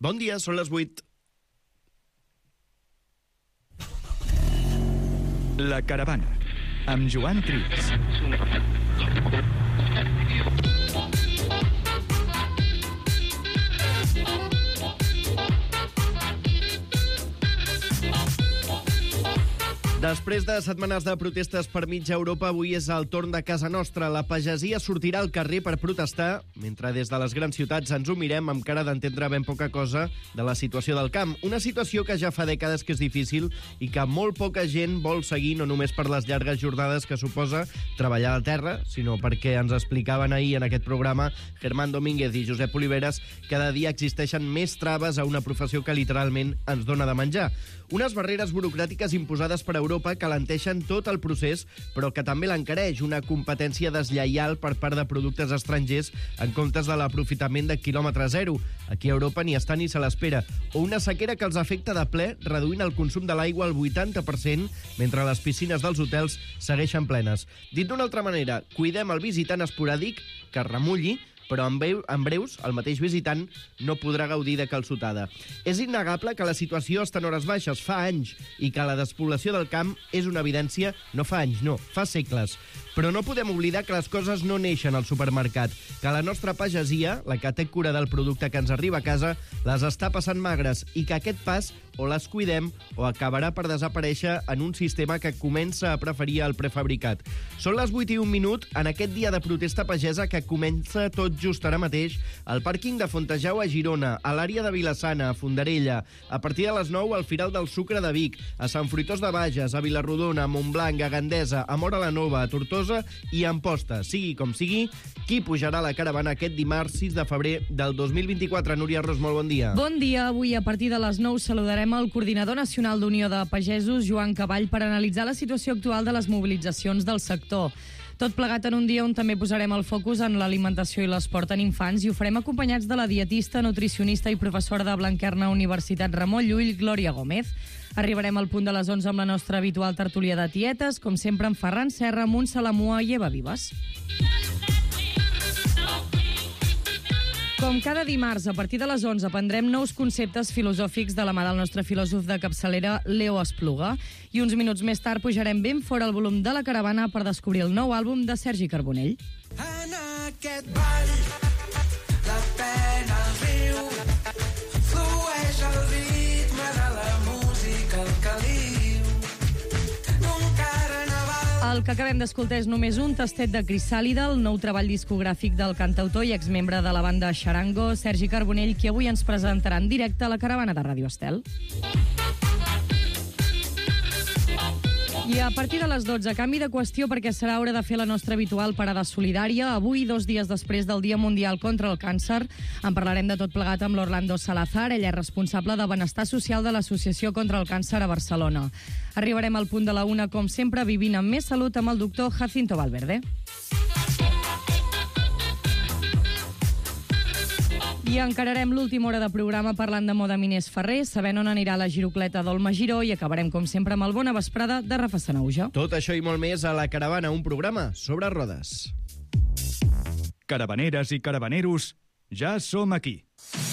Bon dia, són les 8. La Caravana, amb Joan Trias. Després de setmanes de protestes per mitja Europa, avui és el torn de casa nostra. La pagesia sortirà al carrer per protestar, mentre des de les grans ciutats ens ho mirem amb cara d'entendre ben poca cosa de la situació del camp. Una situació que ja fa dècades que és difícil i que molt poca gent vol seguir, no només per les llargues jornades que suposa treballar a la terra, sinó perquè ens explicaven ahir en aquest programa Germán Domínguez i Josep Oliveres que cada dia existeixen més traves a una professió que literalment ens dona de menjar. Unes barreres burocràtiques imposades per Europa que alenteixen tot el procés, però que també l'encareix, una competència deslleial per part de productes estrangers en comptes de l'aprofitament de quilòmetre zero. Aquí a Europa ni està ni se l'espera. O una sequera que els afecta de ple, reduint el consum de l'aigua al 80%, mentre les piscines dels hotels segueixen plenes. Dit d'una altra manera, cuidem el visitant esporàdic que es remulli, però en breus el mateix visitant no podrà gaudir de calçotada. És innegable que la situació està en hores baixes, fa anys, i que la despoblació del camp és una evidència, no fa anys, no, fa segles. Però no podem oblidar que les coses no neixen al supermercat, que la nostra pagesia, la que té cura del producte que ens arriba a casa, les està passant magres i que aquest pas o les cuidem o acabarà per desaparèixer en un sistema que comença a preferir el prefabricat. Són les 8:01 en aquest dia de protesta pagesa que comença tot just ara mateix al pàrquing de Fontejau a Girona, a l'àrea de Vilassana, a Fondarella, a partir de les 9 al Firal del Sucre de Vic, a Sant Fruitós de Bages, a Vilarrodona, a Montblanc, a Gandesa, a Móra la Nova, a Tortosa i a Amposta. Sigui com sigui, qui pujarà a la caravana aquest dimarts 6 de febrer del 2024? Núria Ros, molt bon dia. Bon dia. Avui, a partir de les 9, saludarem el coordinador nacional d'Unió de Pagesos, Joan Caball, per analitzar la situació actual de les mobilitzacions del sector. Tot plegat en un dia on també posarem el focus en l'alimentació i l'esport en infants i ho farem acompanyats de la dietista, nutricionista i professora de Blanquerna Universitat Ramon Llull, Glòria Gómez. Arribarem al punt de les 11 amb la nostra habitual tertúlia de tietes, com sempre amb Ferran Serra, Montse Lamua i Eva Vives. Com cada dimarts, a partir de les 11, aprendrem nous conceptes filosòfics de la mà del nostre filòsof de capçalera, Leo Espluga. I uns minuts més tard pujarem ben fora el volum de la caravana per descobrir el nou àlbum de Sergi Carbonell. En aquest ball, la pena riu, flueix el ritme de la música, el caliu, d'un carnaval. El que acabem d'escoltar és només un tastet de Crisàlida, el nou treball discogràfic del cantautor i exmembre de la banda Xarango, Sergi Carbonell, qui avui ens presentarà en directe a la caravana de Ràdio Estel. I a partir de les 12, canvi de qüestió perquè serà hora de fer la nostra habitual parada solidària. Avui, 2 dies després del Dia Mundial contra el Càncer, en parlarem de tot plegat amb l'Orlando Salazar. Ella és responsable de Benestar Social de l'Associació contra el Càncer a Barcelona. Arribarem al punt de la 1, com sempre, vivint amb més salut amb el doctor Jacinto Valverde. I encararem l'última hora de programa parlant de moda Minés Ferrer, sabent on anirà la girocleta d'Olma Giró i acabarem, com sempre, amb el Bona Vesprada de Rafa Sanauja. Tot això i molt més a La Caravana, un programa sobre rodes. Caravaneres i caravaneros, ja som aquí.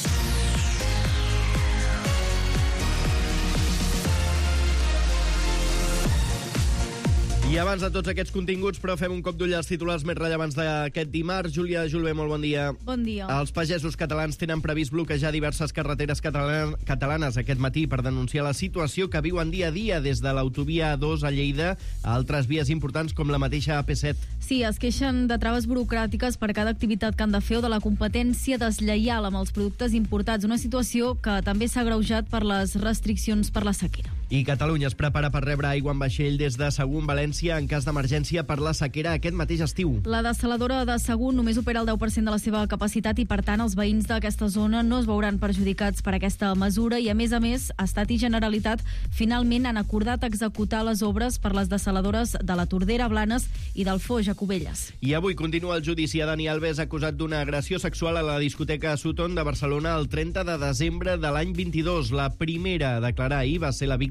I abans de tots aquests continguts, però fem un cop d'ull als titulars més rellevants d'aquest dimarts. Júlia Julbé, molt bon dia. Bon dia. Els pagesos catalans tenen previst bloquejar diverses carreteres catalanes aquest matí per denunciar la situació que viuen dia a dia des de l'autovia A2 a Lleida a altres vies importants com la mateixa AP7. Sí, es queixen de traves burocràtiques per cada activitat que han de fer o de la competència deslleial amb els productes importats, una situació que també s'ha agreujat per les restriccions per la sequera. I Catalunya es prepara per rebre aigua en vaixell des de Sagunt, València, en cas d'emergència per la sequera aquest mateix estiu. La dessaladora de Sagunt només opera el 10% de la seva capacitat i, per tant, els veïns d'aquesta zona no es veuran perjudicats per aquesta mesura i, a més, Estat i Generalitat finalment han acordat executar les obres per les dessaladores de la Tordera, Blanes i del Foix, a Cubelles. I avui continua el judici a Dani Alves, acusat d'una agressió sexual a la discoteca Sutton de Barcelona el 30 de desembre de l'any 22. La primera a declarar ahir va ser la víctima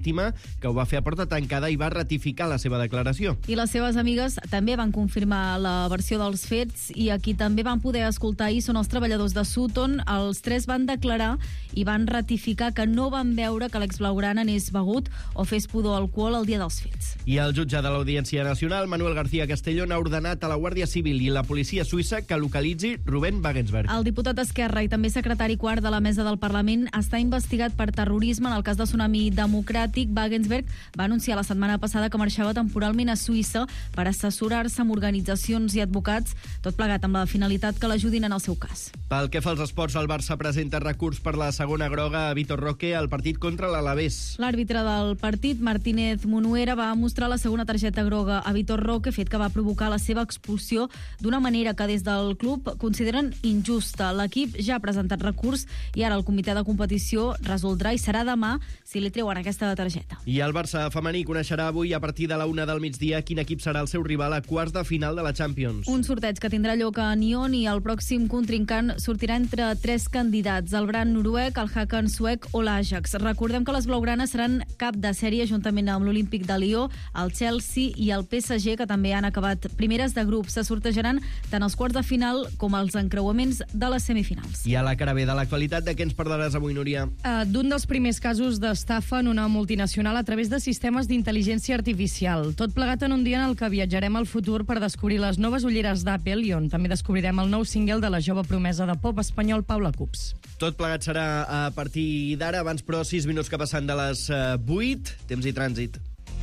víctima, que ho va fer a porta tancada i va ratificar la seva declaració. I les seves amigues també van confirmar la versió dels fets i a qui també van poder escoltar ahir són els treballadors de Sutton. Els 3 van declarar i van ratificar que no van veure que l'exblaugrana anés begut o fes pudor alcohol el dia dels fets. I el jutge de l'Audiència Nacional, Manuel García Castellón, ha ordenat a la Guàrdia Civil i la policia suïssa que localitzi Rubén Wagensberg. El diputat d'Esquerra i també secretari quart de la mesa del Parlament està investigat per terrorisme en el cas de Tsunami Democràtic. Wagensberg va anunciar la setmana passada que marxava temporalment a Suïssa per assessorar-se amb organitzacions i advocats, tot plegat amb la finalitat que l'ajudin en el seu cas. Pel que fa als esports, el Barça presenta recurs per la segona groga a Vitor Roque al partit contra l'Alavés. L'àrbitre del partit, Martínez Munuera, va mostrar la segona targeta groga a Vitor Roque, fet que va provocar la seva expulsió d'una manera que des del club consideren injusta. L'equip ja ha presentat recurs i ara el comitè de competició resoldrà i serà demà si li treuen aquesta targeta. I el Barça femení coneixerà avui a partir de la 1 del migdia quin equip serà el seu rival a quarts de final de la Champions. Un sorteig que tindrà lloc a Nyon i el pròxim contrincant sortirà entre 3 candidats, el Brandt noruec, el Haken suec o l'Ajax. Recordem que les blaugranes seran cap de sèrie juntament amb l'Olímpic de Lió, el Chelsea i el PSG, que també han acabat primeres de grup. Se sortejaran tant els quarts de final com els encreuaments de les semifinals. I a la cara B de l'actualitat, de què ens parlaràs avui, Núria? D'un dels primers casos d'estafa en una multinacional a través de sistemes d'intel·ligència artificial. Tot plegat en un dia en el que viatjarem al futur per descobrir les noves ulleres d'Apple i on també descobrirem el nou single de la jove promesa de pop espanyol Paula Cups. Tot plegat serà a partir d'ara, abans però 6 minuts que passen de les 8, temps i trànsit.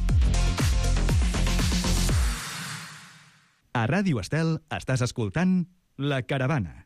A Ràdio Estel estàs escoltant La Caravana.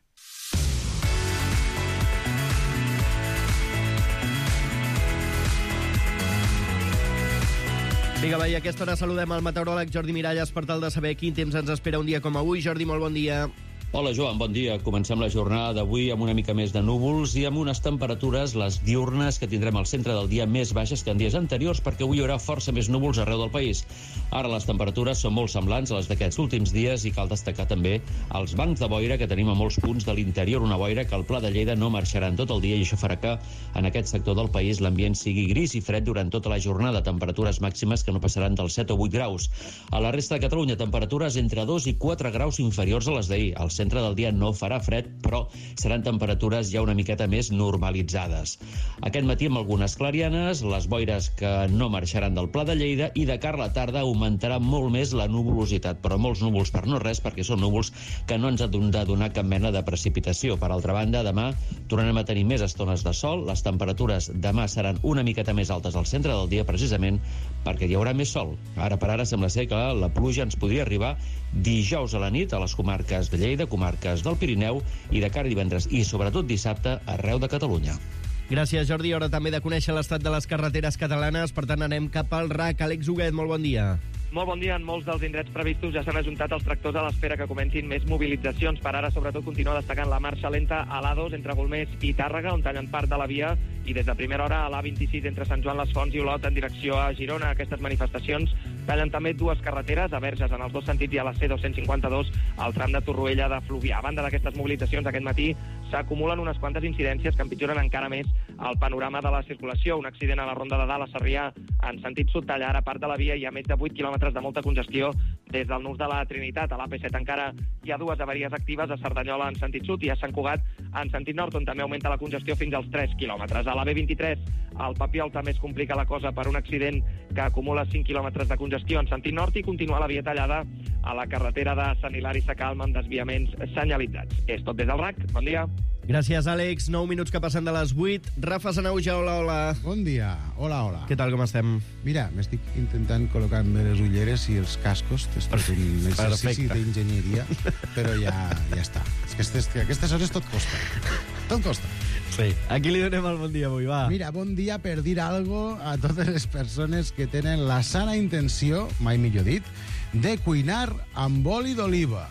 Vinga, va, i a aquesta hora saludem al meteoròleg Jordi Miralles per tal de saber quin temps ens espera un dia com avui. Jordi, molt bon dia. Hola, Joan, bon dia. Comencem la jornada d'avui amb una mica més de núvols i amb unes temperatures, les diurnes, que tindrem al centre del dia més baixes que en dies anteriors, perquè avui hi haurà força més núvols arreu del país. Ara les temperatures són molt semblants a les d'aquests últims dies i cal destacar també els bancs de boira que tenim a molts punts de l'interior, una boira que al Pla de Lleida no marxarà en tot el dia i això farà que en aquest sector del país l'ambient sigui gris i fred durant tota la jornada, temperatures màximes que no passaran dels 7 o 8 graus. A la resta de Catalunya, temperatures entre 2 i 4 graus inferiors a les d'ahir. Al centre del dia no farà fred, però seran temperatures ja una miqueta més normalitzades. Aquest matí amb algunes clarianes, les boires que no marxaran del Pla de Lleida i de cara a la tarda augmentarà molt més la nuvolositat, però molts núvols per no res, perquè són núvols que no ens han de donar cap mena de precipitació. Per altra banda, demà tornarem a tenir més estones de sol, les temperatures demà seran una miqueta més altes al centre del dia, precisament perquè hi haurà més sol. Ara per ara sembla ser que la pluja ens podria arribar dijous a la nit a les comarques de Lleida, comarques del Pirineu i de cara a divendres i sobretot dissabte arreu de Catalunya. Gràcies, Jordi. Hora també de conèixer l'estat de les carreteres catalanes. Per tant, anem cap al RAC. Àlex Huguet, molt bon dia. Molt bon dia. En molts dels indrets previstos ja s'han ajuntat els tractors a l'espera que comencin més mobilitzacions. Per ara, sobretot, continua destacant la marxa lenta a l'A2 entre Golmés i Tàrrega, on tallen part de la via, i des de primera hora a l'A26 entre Sant Joan les Fonts i Olot en direcció a Girona. Aquestes manifestacions tallen també 2 carreteres, a Verges en els 2 sentits i a la C252 al tram de Torroella de Fluvià. A banda d'aquestes mobilitzacions, aquest matí s'acumulen unes quantes incidències que empitjoren encara més el panorama de la circulació. Un accident a la Ronda de Dalt a Sarrià en sentit sud talla ara part de la via i a més de 8 quilòmetres de molta congestió des del nus de la Trinitat. A l'AP7 encara hi ha 2 avaries actives, a Cerdanyola en sentit sud i a Sant Cugat en sentit nord, on també augmenta la congestió fins als 3 quilòmetres. A la B23, al Papiol també es complica la cosa per un accident que acumula 5 quilòmetres de congestió en sentit nord i continua la via tallada a la carretera de Sant Hilari Sacalm amb desviaments senyalitzats. És tot des del RAC. Bon dia. Gràcies, Àlex. 9 minuts que passen de les 8. Rafa Sanauja, hola, hola. Bon dia. Hola, hola. Què tal, com estem? Mira, m'estic intentant col·locar-me les ulleres i els cascos. És tot un exercici d'enginyeria, però ja està. És que a aquestes hores tot costa. Tot costa. Sí. A qui li donem el bon dia avui, va? Mira, bon dia per dir algo a totes les persones que tenen la sana intenció, mai millor dit, de cuinar amb oli d'oliva.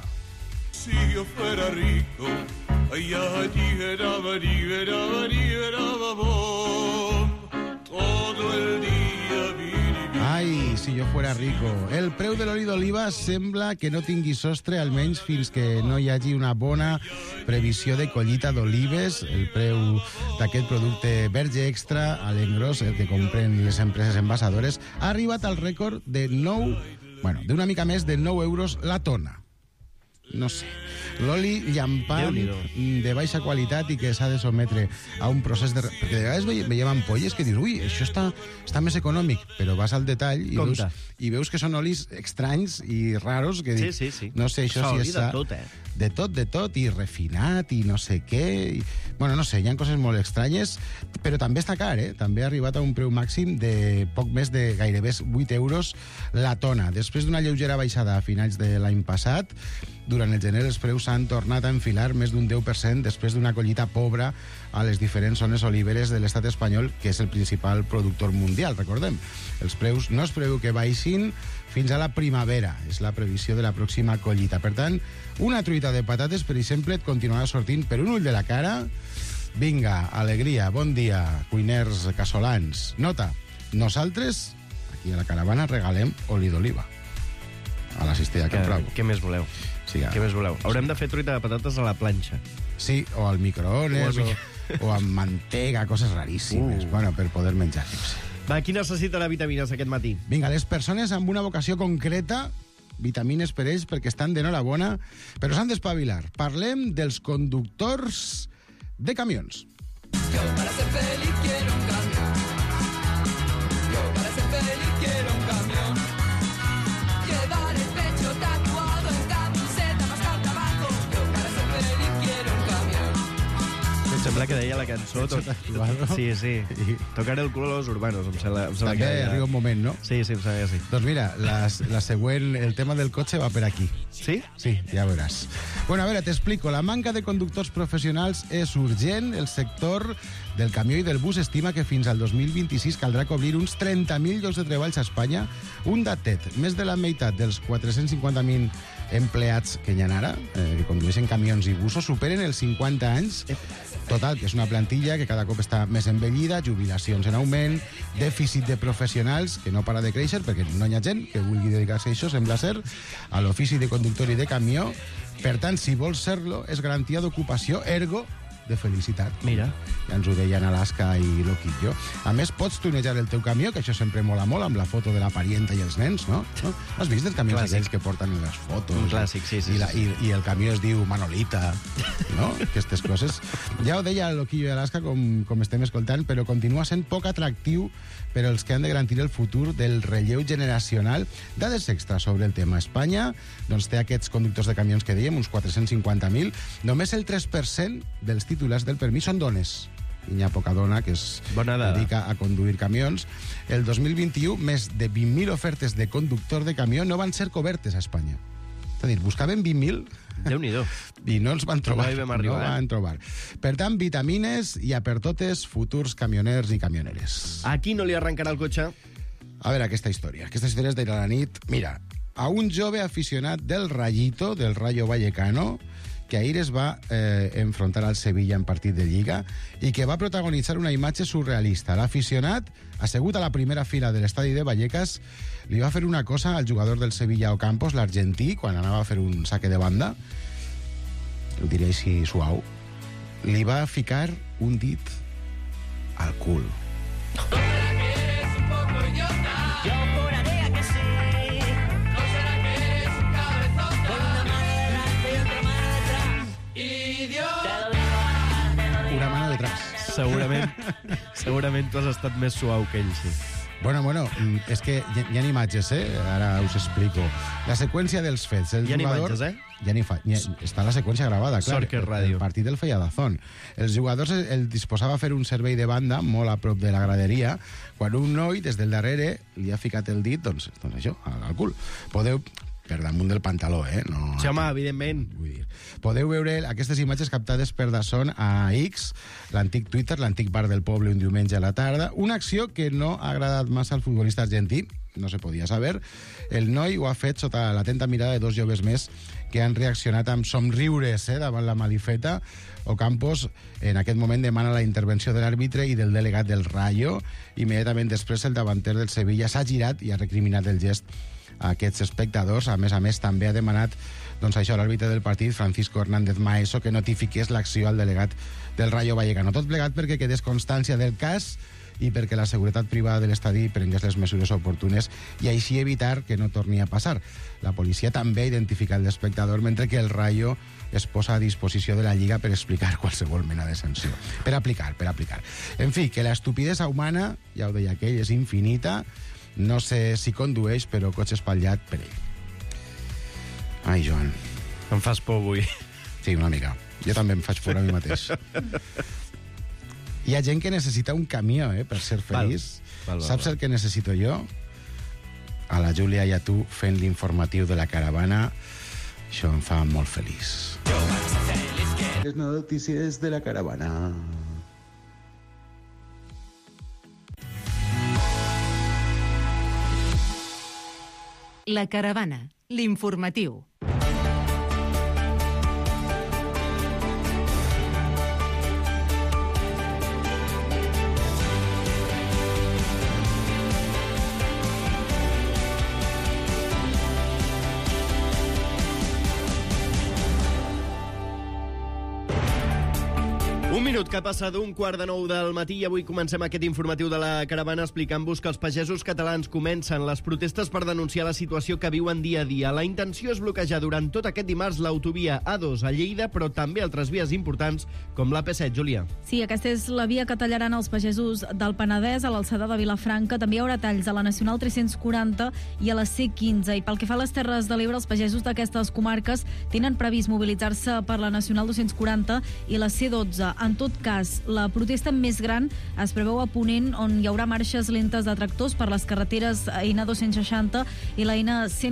Si yo fuera rico, todo el día Ai, si si yo fuera rico. El preu de l'oli d'oliva sembla que no tingui sostre, almenys fins que no hi hagi una bona previsió de collita d'olives. El preu d'aquest producte verge extra a l'engròs, el que compren les empreses envasadores, ha arribat al rècord de d'una mica més de 9 euros la tona. No sé. L'oli llampant de baixa qualitat i que s'ha de sotmetre a un procés de... Perquè de vegades veiem ampolles que dius, ui, això està més econòmic, però vas al detall i veus que són olis estranys i raros que dic, sí. no sé, això sí està... de tot, De tot, i refinat, i no sé què... Bueno, no sé, hi ha coses molt estranyes, però també està car, eh? També ha arribat a un preu màxim de poc més de gairebé 8 euros la tona. Després d'una lleugera baixada a finals de l'any passat, durant el gener els preus s'han tornat a enfilar més d'un 10% després d'una collita pobra a les diferents zones oliveres de l'estat espanyol, que és el principal productor mundial, recordem. Els preus no es preveu que baixin fins a la primavera, és la previsió de la pròxima collita. Per tant, una truita de patates, per exemple, et continuarà sortint per un ull de la cara. Vinga, alegria, bon dia, cuiners casolans. Nota, nosaltres, aquí a la caravana, regalem oli d'oliva. A la cistella que prou. Què més voleu? Sí, Què més voleu? Haurem de fer truita de patates a la planxa. Sí, o al microones, o amb mantega, coses raríssimes, bueno, per poder menjar. Va, qui necessitarà vitamines aquest matí? Vinga, les persones amb una vocació concreta, vitamines per ells, perquè estan d'enhorabona, però s'han d'espavilar. Parlem dels conductors de camions. Yo para ser feliz quiero un camión. Yo para ser feliz quiero un camión. Llevar el pecho tatuado en camiseta más carta abajo. Yo para ser feliz quiero un camión. Em sembla que deia la cançó... Sí. Tocar el culo a los urbanos. També arriba un moment, no? Sí, em sembla que sí. Doncs mira, la següent, el tema del cotxe va per aquí. Sí? Sí, ja veuràs. Bueno, a veure, t'explico. La manca de conductors professionals és urgent. El sector del camió i del bus estima que fins al 2026 caldrà cobrir uns 30.000 llocs de treball a Espanya. Un datet, més de la meitat dels 450.000 empleats que hi ha ara, que condueixen camions i busos, superen els 50 anys. Total, que és una plantilla que cada cop està més envellida, jubilacions en augment, dèficit de professionals que no para de créixer, perquè no hi ha gent que vulgui dedicar-se a això, sembla ser, a l'ofici de conductor i de camió. Per tant, si vols ser-lo, és garantia d'ocupació, ergo de felicitat. Mira. Ja ens ho deien Alaska i Loquillo. A més, pots tunejar el teu camió, que això sempre mola molt, amb la foto de la parienta i els nens, no? Has vist els camions aquells que porten les fotos? Un clàssic, sí. I el camió es diu Manolita, no? Aquestes coses. Ja ho deia Loquillo i Alaska, com estem escoltant, però continua sent poc atractiu per als que han de garantir el futur del relleu generacional. Dades extra sobre el tema. Espanya doncs, té aquests conductors de camions que dèiem, uns 450.000. Només el 3% dels titulars del permís són dones. I n'hi ha poca dona que es dedica a conduir camions. El 2021, més de 20.000 ofertes de conductor de camió no van ser cobertes a Espanya. És a dir, buscaven 20.000... Déu-n'hi-do. I no els van trobar. No hi vam arribar. No van trobar. Per tant, vitamines i a per totes futurs camioners i camioneres. A qui no li arrencarà el cotxe? A veure, aquesta història. Aquesta història és d'ahir a la nit. Mira, a un jove aficionat del Rayito, del Rayo Vallecano, que ahir es va enfrontar al Sevilla en partit de Lliga i que va protagonitzar una imatge surrealista. L'aficionat, assegut a la primera fila de l'estadi de Vallecas, li va fer una cosa al jugador del Sevilla Ocampos, l'argentí, quan anava a fer un saque de banda, ho diré així suau, li va ficar un dit al cul. Una mano detrás. Segurament tu has estat més suau que ell, sí. Bueno, és que hi ha imatges, Ara us explico. La seqüència dels fets. Hi ha imatges, Està la seqüència gravada, clar. Sort que és ràdio. El partit del feia Dazón. Els jugadors el disposava a fer un servei de banda molt a prop de la graderia, quan un noi, des del darrere, li ha ficat el dit, doncs això, al cul. Podeu... per damunt del pantaló, No, sí, home, evidentment. Vull dir, podeu veure aquestes imatges captades per Dazón a X, l'antic Twitter, l'antic bar del poble un diumenge a la tarda, una acció que no ha agradat massa al futbolista argentí, no se podia saber. El noi ho ha fet sota l'atenta mirada de 2 joves més que han reaccionat amb somriures davant la malifeta. Ocampos en aquest moment demana la intervenció de l'àrbitre i del delegat del Rayo. Immediatament després el davanter del Sevilla s'ha girat i ha recriminat el gest a aquests espectadors. A més, també ha demanat l'àrbitre del partit, Francisco Hernández Maeso, que notifiqués l'acció al delegat del Rayo Vallecano. Tot plegat perquè quedés constància del cas i perquè la seguretat privada de l'estadi prengués les mesures oportunes i així evitar que no torni a passar. La policia també ha identificat l'espectador, mentre que el Rayo es posa a disposició de la Lliga per explicar qualsevol mena de sanció. Per aplicar. En fi, que l'estupidesa humana, ja ho deia aquell, és infinita. No sé si condueix, però cotxe espatllat per ell. Ai, Joan. Em fas por avui. Sí, una mica. Jo també em faig fora a mi mateix. Hi ha gent que necessita un camió, per ser feliç. Val. Saps el que necessito jo? A la Júlia i a tu fent l'informatiu de la caravana. Això em fa molt feliç. Les notícies de la caravana. La caravana, l'informatiu. Un minut que passa d'un 8:45 del matí i avui comencem aquest informatiu de la caravana explicant-vos que els pagesos catalans comencen les protestes per denunciar la situació que viuen dia a dia. La intenció és bloquejar durant tot aquest dimarts l'autovia A2 a Lleida, però també altres vies importants com l'AP7, Júlia. Sí, aquesta és la via que tallaran els pagesos del Penedès a l'alçada de Vilafranca. També hi haurà talls a la Nacional 340 i a la C15. I pel que fa a les Terres de l'Ebre, els pagesos d'aquestes comarques tenen previst mobilitzar-se per la Nacional 240 i la C12. En tot cas, la protesta més gran es preveu a Ponent, on hi haurà marxes lentes de tractors per les carreteres N260 i la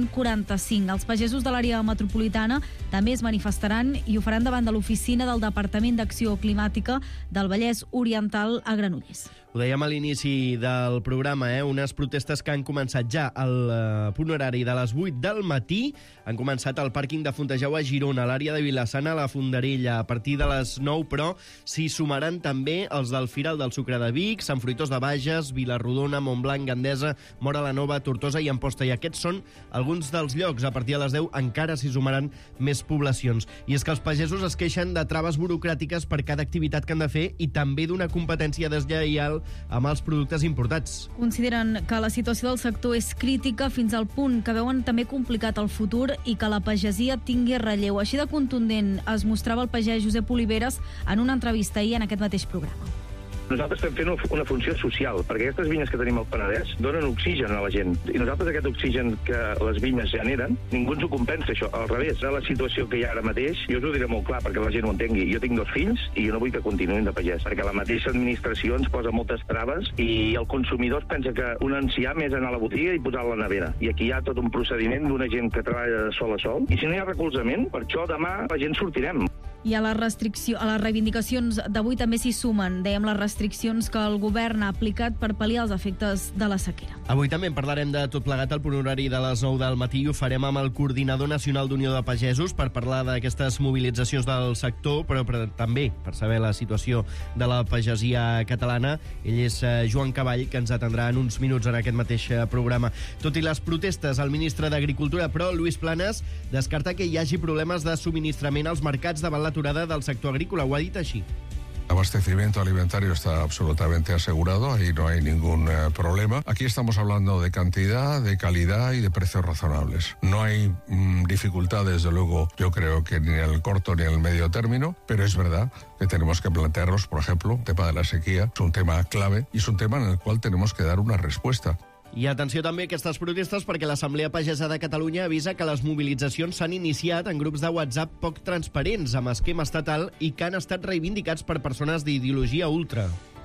N145. Els pagesos de l'àrea metropolitana també es manifestaran i ho faran davant de l'oficina del Departament d'Acció Climàtica del Vallès Oriental a Granollers. Ho dèiem a l'inici del programa, unes protestes que han començat ja al punt horari de les 8 del matí. Han començat al pàrquing de Fontejau a Girona, a l'àrea de Vilassana, a la Fondarella, a partir de les 9, però s'hi sumaran també els del Firal del Sucre de Vic, Sant Fruitós de Bages, Vilarrodona, Montblanc, Gandesa, Móra la Nova, Tortosa i Amposta. I aquests són alguns dels llocs. A partir de les 10 encara s'hi sumaran més poblacions. I és que els pagesos es queixen de traves burocràtiques per cada activitat que han de fer i també d'una competència deslleial amb els productes importats. Consideren que la situació del sector és crítica fins al punt que veuen també complicat el futur i que la pagesia tingui relleu. Així de contundent es mostrava el pagès Josep Oliveres en una entrevista ahir en aquest mateix programa. Nosaltres estem fent una funció social, perquè aquestes vinyes que tenim al Penedès donen oxigen a la gent. I nosaltres aquest oxigen que les vinyes generen, ningú ens ho compensa, això. Al revés, la situació que hi ha ara mateix, jo us ho diré molt clar perquè la gent ho entengui. Jo tinc 2 fills i jo no vull que continuïn de pagès, perquè la mateixa administració ens posa moltes traves i el consumidor pensa que un enciam és anar a la botiga i posar a la nevera. I aquí hi ha tot un procediment d'una gent que treballa de sol a sol. I si no hi ha recolzament, per això demà la gent sortirem. I a les reivindicacions d'avui també s'hi sumen, dèiem, les restriccions que el govern ha aplicat per pal·liar els efectes de la sequera. Avui també en parlarem de tot plegat al punt horari de les 9 del matí i ho farem amb el Coordinador Nacional d'Unió de Pagesos per parlar d'aquestes mobilitzacions del sector, però també per saber la situació de la pagesia catalana. Ell és Joan Caball, que ens atendrà en uns minuts en aquest mateix programa. Tot i les protestes, el ministre d'Agricultura, però, Luis Planas, descarta que hi hagi problemes de subministrament als mercats davant l'aturada del sector agrícola. Ho ha dit així. El abastecimiento alimentario está absolutamente asegurado, ahí no hay ningún problema. Aquí estamos hablando de cantidad, de calidad y de precios razonables. No hay dificultad, desde luego, yo creo que ni en el corto ni en el medio término, pero es verdad que tenemos que plantearnos, por ejemplo, el tema de la sequía, es un tema clave y es un tema en el cual tenemos que dar una respuesta. I atenció també a aquestes protestes perquè l'Assemblea Pagesa de Catalunya avisa que les mobilitzacions s'han iniciat en grups de WhatsApp poc transparents, amb esquema estatal i que han estat reivindicats per persones d'ideologia ultra. I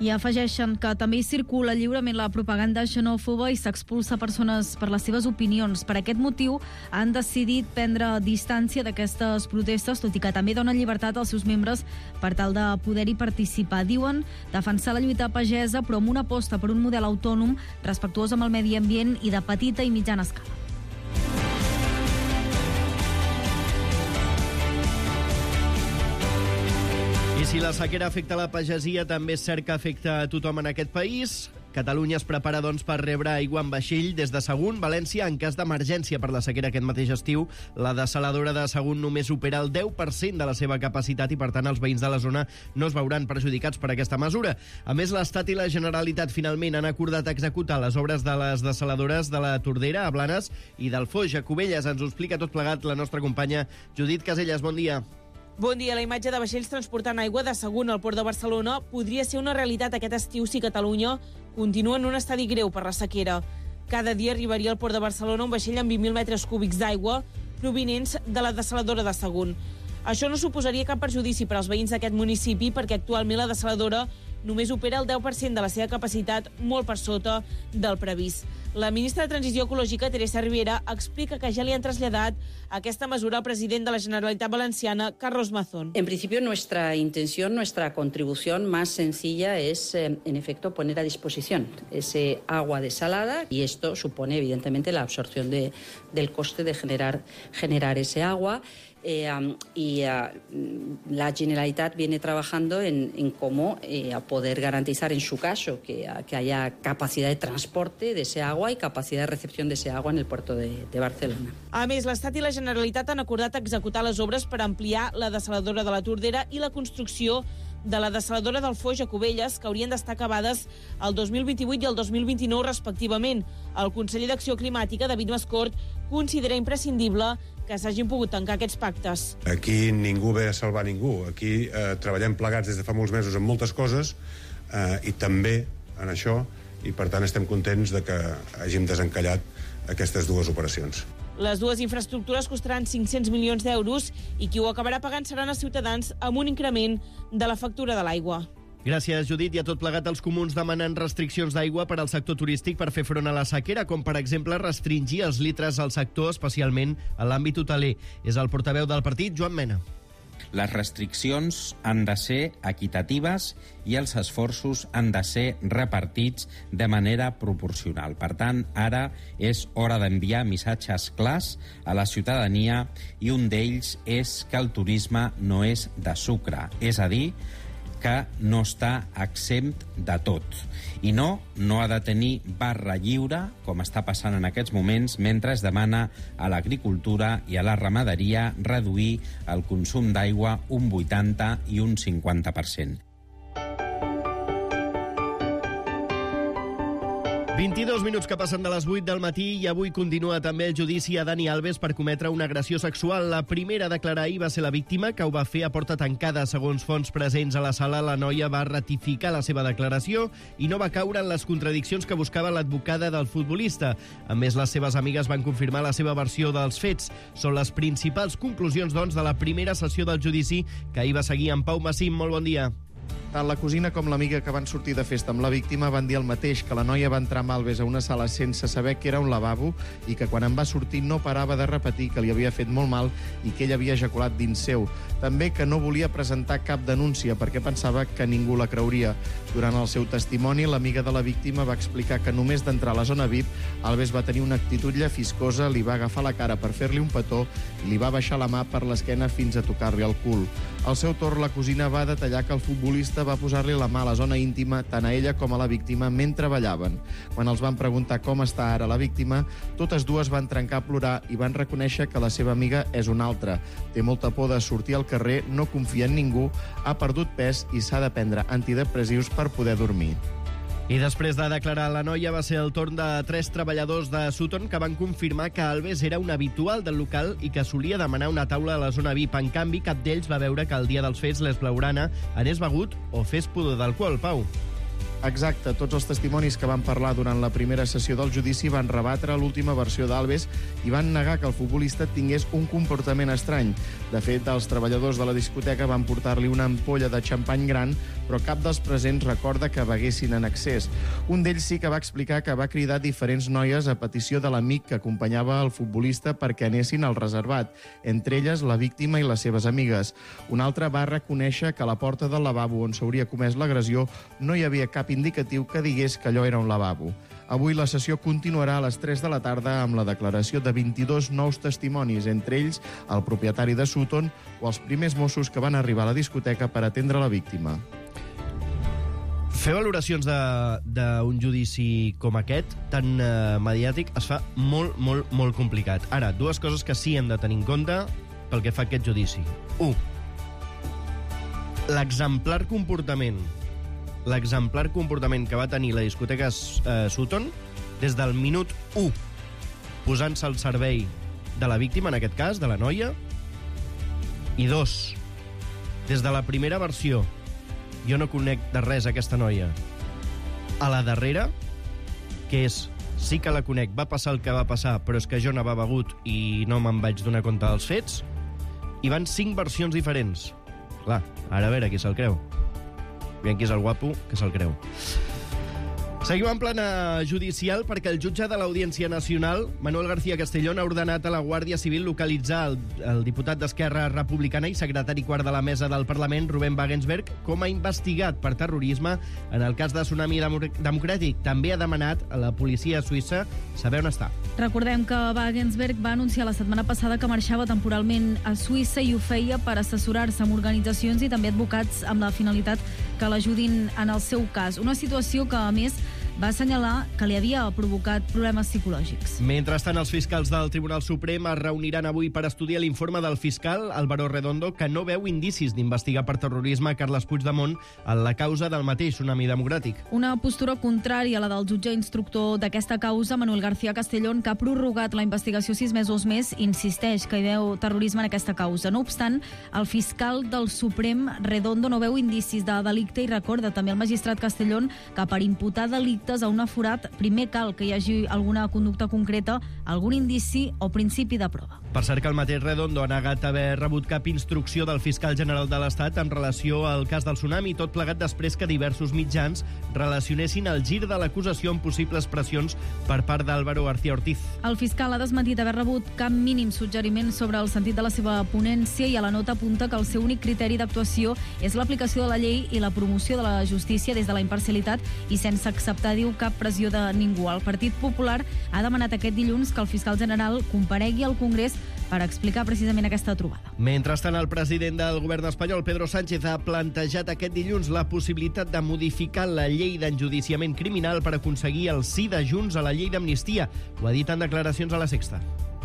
I afegeixen que també hi circula lliurement la propaganda xenòfoba i s'expulsa persones per les seves opinions. Per aquest motiu han decidit prendre distància d'aquestes protestes, tot i que també donen llibertat als seus membres per tal de poder-hi participar. Diuen defensar la lluita pagesa, però amb una aposta per un model autònom, respectuós amb el medi ambient i de petita i mitjana escala. I si la sequera afecta la pagesia, també és cert que afecta a tothom en aquest país. Catalunya es prepara, doncs, per rebre aigua en vaixell des de Sagunt. València, en cas d'emergència per la sequera aquest mateix estiu, la dessaladora de Sagunt només opera el 10% de la seva capacitat i, per tant, els veïns de la zona no es veuran perjudicats per aquesta mesura. A més, l'Estat i la Generalitat finalment han acordat executar les obres de les dessaladores de la Tordera, a Blanes, i del Foix, a Cubelles. Ens ho explica tot plegat la nostra companya Judit Casellas. Bon dia. Bon dia. La imatge de vaixells transportant aigua de Sagunt al port de Barcelona podria ser una realitat aquest estiu si Catalunya continua en un estadi greu per la sequera. Cada dia arribaria al port de Barcelona un vaixell amb 20.000 metres cúbics d'aigua provinents de la dessaladora de Sagunt. Això no suposaria cap perjudici per als veïns d'aquest municipi perquè actualment la dessaladora només opera el 10% de la seva capacitat, molt per sota del previst. La ministra de Transició Ecològica, Teresa Rivera, explica que ja li han traslladat aquesta mesura al president de la Generalitat Valenciana, Carlos Mazón. En principio, nuestra intención, nuestra contribución más sencilla es, en efecto, poner a disposición ese agua desalada y esto supone, evidentemente, la absorción del coste de generar ese agua. La Generalitat viene trabajando en cómo poder garantizar, en su caso, que haya capacidad de transporte de ese agua y capacidad de recepción de ese agua en el puerto de Barcelona. A més, l'Estat i la Generalitat han acordat executar les obres per ampliar la dessaladora de la Tordera i la construcció de la dessaladora del Foix a Cubelles, que haurien d'estar acabades el 2028 i el 2029 respectivament. El conseller d'Acció Climàtica, David Mascort, considera imprescindible que s'hagin pogut tancar aquests pactes. Aquí ningú ve a salvar ningú. Aquí treballem plegats des de fa molts mesos en moltes coses i també en això, i per tant estem contents de que hàgim desencallat aquestes dues operacions. Les dues infraestructures costaran 500 milions d'euros i qui ho acabarà pagant seran els ciutadans amb un increment de la factura de l'aigua. Gràcies, Judit. I a tot plegat, els comuns demanen restriccions d'aigua per al sector turístic per fer front a la sequera, com per exemple restringir els litres al sector, especialment a l'àmbit hoteler. És el portaveu del partit, Joan Mena. Les restriccions han de ser equitatives i els esforços han de ser repartits de manera proporcional. Per tant, ara és hora d'enviar missatges clars a la ciutadania i un d'ells és que el turisme no és de sucre, és a dir, que no està exempt de tot. I no ha de tenir barra lliure, com està passant en aquests moments, mentre es demana a l'agricultura i a la ramaderia reduir el consum d'aigua un 80 i un 50%. 22 minuts que passen de les 8 del matí i avui continua també el judici a Dani Alves per cometre una agressió sexual. La primera a declarar ahir va ser la víctima, que ho va fer a porta tancada. Segons fonts presents a la sala, la noia va ratificar la seva declaració i no va caure en les contradiccions que buscava l'advocada del futbolista. A més, les seves amigues van confirmar la seva versió dels fets. Són les principals conclusions, doncs, de la primera sessió del judici que ahir va seguir en Pau Massim. Molt bon dia. Tant la cosina com l'amiga que van sortir de festa amb la víctima van dir el mateix, que la noia va entrar amb Alves a una sala sense saber que era un lavabo i que quan en va sortir no parava de repetir que li havia fet molt mal i que ell havia ejaculat dins seu. També que no volia presentar cap denúncia perquè pensava que ningú la creuria. Durant el seu testimoni, l'amiga de la víctima va explicar que només d'entrar a la zona VIP, Alves va tenir una actitud llefiscosa, li va agafar la cara per fer-li un petó i li va baixar la mà per l'esquena fins a tocar-li el cul. Al seu torn, la cosina va detallar que el futbolista va posar-li la mà a la zona íntima tant a ella com a la víctima mentre ballaven. Quan els van preguntar com està ara la víctima, totes dues van trencar a plorar i van reconèixer que la seva amiga és una altra. Té molta por de sortir al carrer, no confia en ningú, ha perdut pes i s'ha de prendre antidepressius per poder dormir. I després de declarar la noia va ser el torn de 3 treballadors de Sutton que van confirmar que Alves era un habitual del local i que solia demanar una taula a la zona VIP. En canvi, cap d'ells va veure que el dia dels fets les Blaugrana anés begut o fes pudor d'alcohol. Pau. Exacte, tots els testimonis que van parlar durant la primera sessió del judici van rebatre l'última versió d'Alves i van negar que el futbolista tingués un comportament estrany. De fet, els treballadors de la discoteca van portar-li una ampolla de xampany gran, però cap dels presents recorda que beguessin en excés. Un d'ells sí que va explicar que va cridar diferents noies a petició de l'amic que acompanyava el futbolista perquè anessin al reservat, entre elles la víctima i les seves amigues. Un altre va reconèixer que a la porta del lavabo on s'hauria comès l'agressió no hi havia cap indicatiu que digués que allò era un lavabo. Avui la sessió continuarà a les 3 de la tarda amb la declaració de 22 nous testimonis, entre ells el propietari de Sutton o els primers Mossos que van arribar a la discoteca per atendre la víctima. Fer valoracions d'un judici com aquest, tan mediàtic, es fa molt, molt, molt complicat. Ara, dues coses que sí hem de tenir en compte pel que fa a aquest judici. 1. L'exemplar comportament que va tenir la discoteca Sutton des del minut 1, posant-se al servei de la víctima, en aquest cas, de la noia. I 2, des de la primera versió, jo no conec de res aquesta noia, a la darrera, que és, sí que la conec, va passar el que va passar, però és que jo n'havia begut i no me'n vaig donar compte dels fets, hi van 5 versions diferents. Clar, ara a veure qui se'l creu. Aviam qui és el guapo que se'l creu. Seguim en plana judicial perquè el jutge de l'Audiència Nacional, Manuel García Castellón, ha ordenat a la Guàrdia Civil localitzar el diputat d'Esquerra Republicana i secretari quart de la mesa del Parlament, Ruben Wagensberg, com a investigat per terrorisme en el cas de Tsunami Democràtic. També ha demanat a la policia suïssa saber on està. Recordem que Wagensberg va anunciar la setmana passada que marxava temporalment a Suïssa i ho feia per assessorar-se amb organitzacions i també advocats amb la finalitat que l'ajudin en el seu cas. Una situació que, a més, va assenyalar que li havia provocat problemes psicològics. Mentrestant, els fiscals del Tribunal Suprem es reuniran avui per estudiar l'informe del fiscal Álvaro Redondo, que no veu indicis d'investigar per terrorisme Carles Puigdemont en la causa del mateix Tsunami Democràtic. Una postura contrària a la del jutge instructor d'aquesta causa, Manuel García Castellón, que ha prorrogat la investigació 6 mesos més, insisteix que hi veu terrorisme en aquesta causa. No obstant, el fiscal del Suprem, Redondo, no veu indicis de delicte i recorda també el magistrat Castellón que per imputar delicte a un aforat, primer cal que hi hagi alguna conducta concreta, algun indici o principi de prova. Per cert que el mateix Redondo ha negat haver rebut cap instrucció del fiscal general de l'Estat en relació al cas del tsunami, tot plegat després que diversos mitjans relacionessin el gir de l'acusació amb possibles pressions per part d'Álvaro García Ortiz. El fiscal ha desmentit haver rebut cap mínim suggeriment sobre el sentit de la seva ponència i a la nota apunta que el seu únic criteri d'actuació és l'aplicació de la llei i la promoció de la justícia des de la imparcialitat i sense acceptar, diu, cap pressió de ningú. El Partit Popular ha demanat aquest dilluns que el fiscal general comparegui al Congrés per explicar precisament aquesta trobada. Mentrestant, el president del govern espanyol, Pedro Sánchez, ha plantejat aquest dilluns la possibilitat de modificar la llei d'enjudiciament criminal per aconseguir el sí de Junts a la llei d'amnistia. Ho ha dit en declaracions a La Sexta.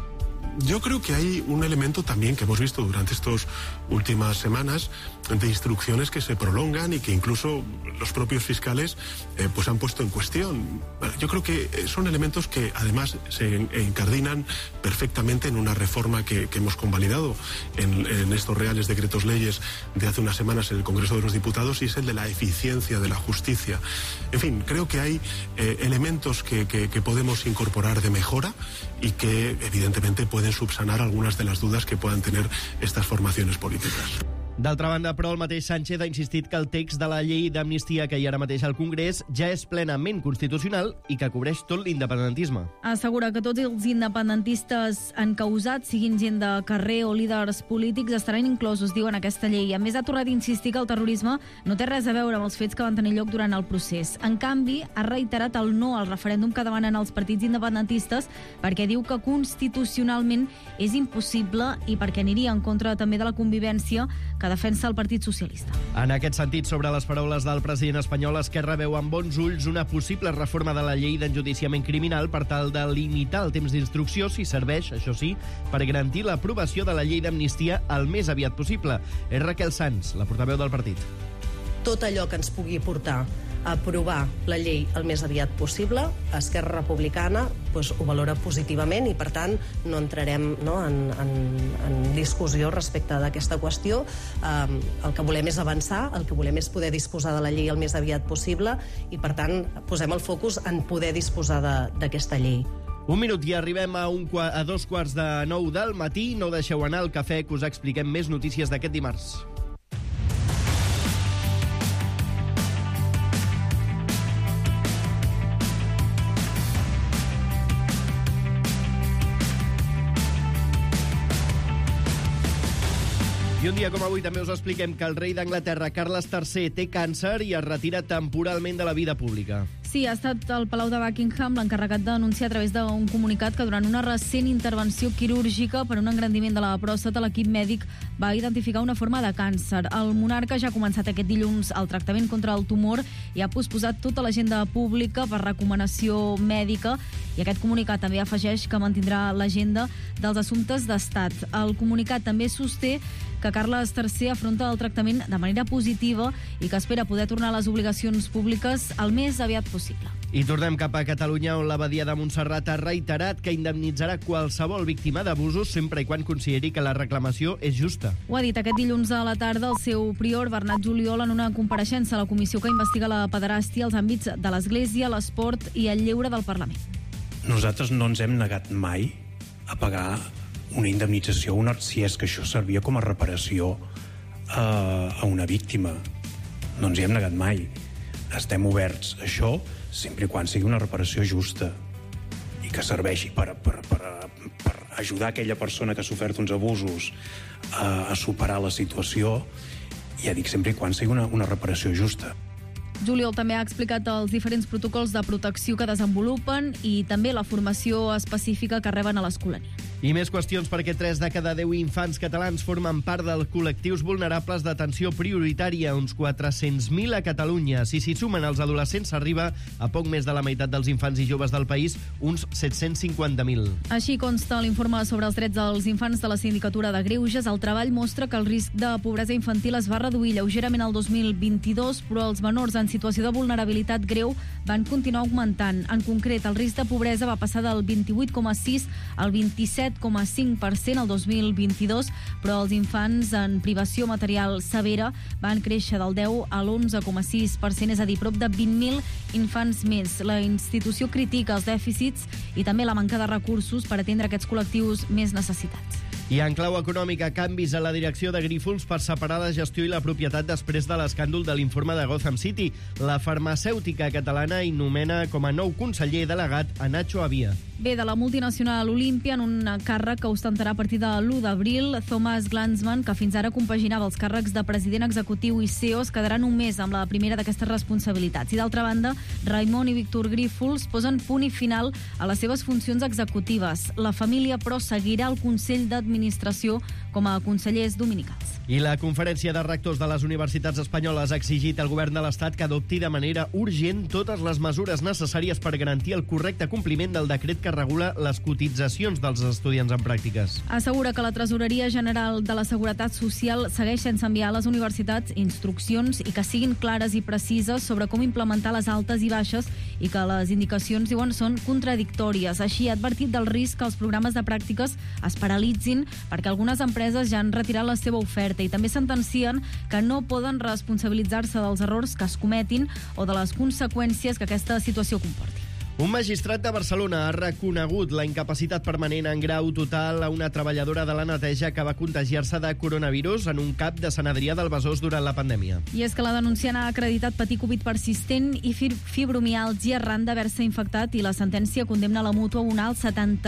Yo creo que hay un elemento también que hemos visto durante estas últimas semanas de instrucciones que se prolongan y que incluso los propios fiscales pues han puesto en cuestión. Yo creo que son elementos que además se encardinan perfectamente en una reforma que hemos convalidado en estos reales decretos leyes de hace unas semanas en el Congreso de los Diputados, y es el de la eficiencia de la justicia. En fin, creo que hay elementos que podemos incorporar de mejora y que evidentemente pueden subsanar algunas de las dudas que puedan tener estas formaciones políticas. D'altra banda, però, el mateix Sánchez ha insistit que el text de la llei d'amnistia que hi ha ara mateix al Congrés ja és plenament constitucional i que cobreix tot l'independentisme. Assegura que tots els independentistes encausats, siguin gent de carrer o líders polítics, estaran inclosos, diuen, aquesta llei. A més, ha tornat a insistir que el terrorisme no té res a veure amb els fets que van tenir lloc durant el procés. En canvi, ha reiterat el no al referèndum que demanen els partits independentistes perquè diu que constitucionalment és impossible i perquè aniria en contra també de la convivència que defensa el Partit Socialista. En aquest sentit, sobre les paraules del president espanyol, Esquerra veu amb bons ulls una possible reforma de la llei d'enjudiciament criminal per tal de limitar el temps d'instrucció si serveix, això sí, per garantir l'aprovació de la llei d'amnistia el més aviat possible. És Raquel Sans, la portaveu del partit. Tot allò que ens pugui portar aprovar la llei el més aviat possible. Esquerra Republicana ho valora positivament i, per tant, no entrarem en discussió respecte d'aquesta qüestió. El que volem és avançar, el que volem és poder disposar de la llei el més aviat possible i, per tant, posem el focus en poder disposar d'aquesta llei. Un minut i arribem a 8:45 del matí. No deixeu anar el cafè, que us expliquem més notícies d'aquest dimarts. I un dia com avui també us expliquem que el rei d'Anglaterra, Carles III, té càncer i es retira temporalment de la vida pública. Sí, ha estat el Palau de Buckingham l'encarregat d'anunciar a través d'un comunicat que durant una recent intervenció quirúrgica per un engrandiment de la pròstata, l'equip mèdic va identificar una forma de càncer. El monarca ja ha començat aquest dilluns el tractament contra el tumor i ha posposat tota l'agenda pública per recomanació mèdica, i aquest comunicat també afegeix que mantindrà l'agenda dels assumptes d'estat. El comunicat també sosté que Carles III afronta el tractament de manera positiva i que espera poder tornar a les obligacions públiques el més aviat possible. I tornem cap a Catalunya, on l'abadia de Montserrat ha reiterat que indemnitzarà qualsevol víctima d'abusos sempre i quan consideri que la reclamació és justa. Ho ha dit aquest dilluns a la tarda el seu prior, Bernat Juliol, en una compareixença a la comissió que investiga la pederàstia als àmbits de l'Església, l'esport i el lleure del Parlament. Nosaltres no ens hem negat mai a pagar una indemnització, si és que això servia com a reparació a una víctima. No ens hi hem negat mai. Estem oberts a això sempre i quan sigui una reparació justa i que serveixi per ajudar aquella persona que ha sofert uns abusos a superar la situació, ja dic, sempre i quan sigui una reparació justa. Juliol també ha explicat els diferents protocols de protecció que desenvolupen i també la formació específica que reben a l'escolania. I més qüestions, perquè 3 de cada 10 infants catalans formen part dels col·lectius vulnerables d'atenció prioritària, uns 400.000 a Catalunya. Si s'hi sumen els adolescents, s'arriba a poc més de la meitat dels infants i joves del país, uns 750.000. Així consta l'informe sobre els drets dels infants de la Sindicatura de Greuges. El treball mostra que el risc de pobresa infantil es va reduir lleugerament el 2022, però els menors en situació de vulnerabilitat greu van continuar augmentant. En concret, el risc de pobresa va passar del 28,6 al 27,5% el 2022, però els infants en privació material severa van créixer del 10 a l'11,6%, és a dir, prop de 20.000 infants més. La institució critica els dèficits i també la manca de recursos per atendre aquests col·lectius més necessitats. I en clau econòmica, canvis a la direcció de Grífols per separar la gestió i la propietat després de l'escàndol de l'informe de Gotham City. La farmacèutica catalana nomena com a nou conseller delegat a Nacho Avia. Ve de la multinacional Olímpia en un càrrec que ostentarà a partir de l'1 d'abril. Thomas Glanzman, que fins ara compaginava els càrrecs de president executiu i CEO, es quedarà només amb la primera d'aquestes responsabilitats. I d'altra banda, Raimon i Víctor Grífols posen punt i final a les seves funcions executives. La família, però, seguirà al Consell d'Administració com a consellers dominicals. I la Conferència de Rectors de les Universitats Espanyoles ha exigit al govern de l'Estat que adopti de manera urgent totes les mesures necessàries per garantir el correcte compliment del decret que regula les cotitzacions dels estudiants en pràctiques. Assegura que la Tresoreria General de la Seguretat Social segueix sense enviar a les universitats instruccions i que siguin clares i precises sobre com implementar les altes i baixes i que les indicacions, diuen, són contradictòries. Així ha advertit del risc que els programes de pràctiques es paralitzin perquè algunes empreses ja han retirat la seva oferta i també sentencien que no poden responsabilitzar-se dels errors que es cometin o de les conseqüències que aquesta situació comporti. Un magistrat de Barcelona ha reconegut la incapacitat permanent en grau total a una treballadora de la neteja que va contagiar-se de coronavirus en un CAP de Sant Adrià del Besòs durant la pandèmia. I és que la denunciant ha acreditat patir Covid persistent i fibromiàlgia arran d'haver-se infectat, i la sentència condemna la mútua a abonar el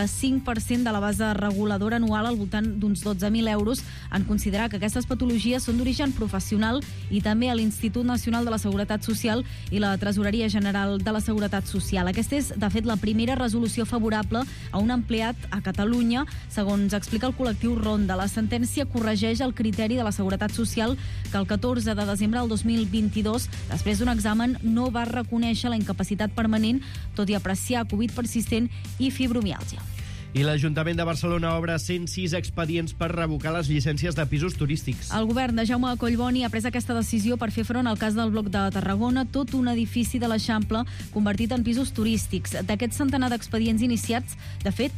75% de la base reguladora anual, al voltant d'uns 12.000 euros, en considerar que aquestes patologies són d'origen professional, i també a l'Institut Nacional de la Seguretat Social i la Tresoreria General de la Seguretat Social. Aquesta és, de fet, la primera resolució favorable a un empleat a Catalunya, segons explica el col·lectiu Ronda. La sentència corregeix el criteri de la Seguretat Social que el 14 de desembre del 2022, després d'un examen, no va reconèixer la incapacitat permanent, tot i apreciar Covid persistent i fibromiàlgia. I l'Ajuntament de Barcelona obre 106 expedients per revocar les llicències de pisos turístics. El govern de Jaume Collboni ha pres aquesta decisió per fer front al cas del bloc de Tarragona, tot un edifici de l'Eixample convertit en pisos turístics. D'aquests centenar d'expedients iniciats, de fet,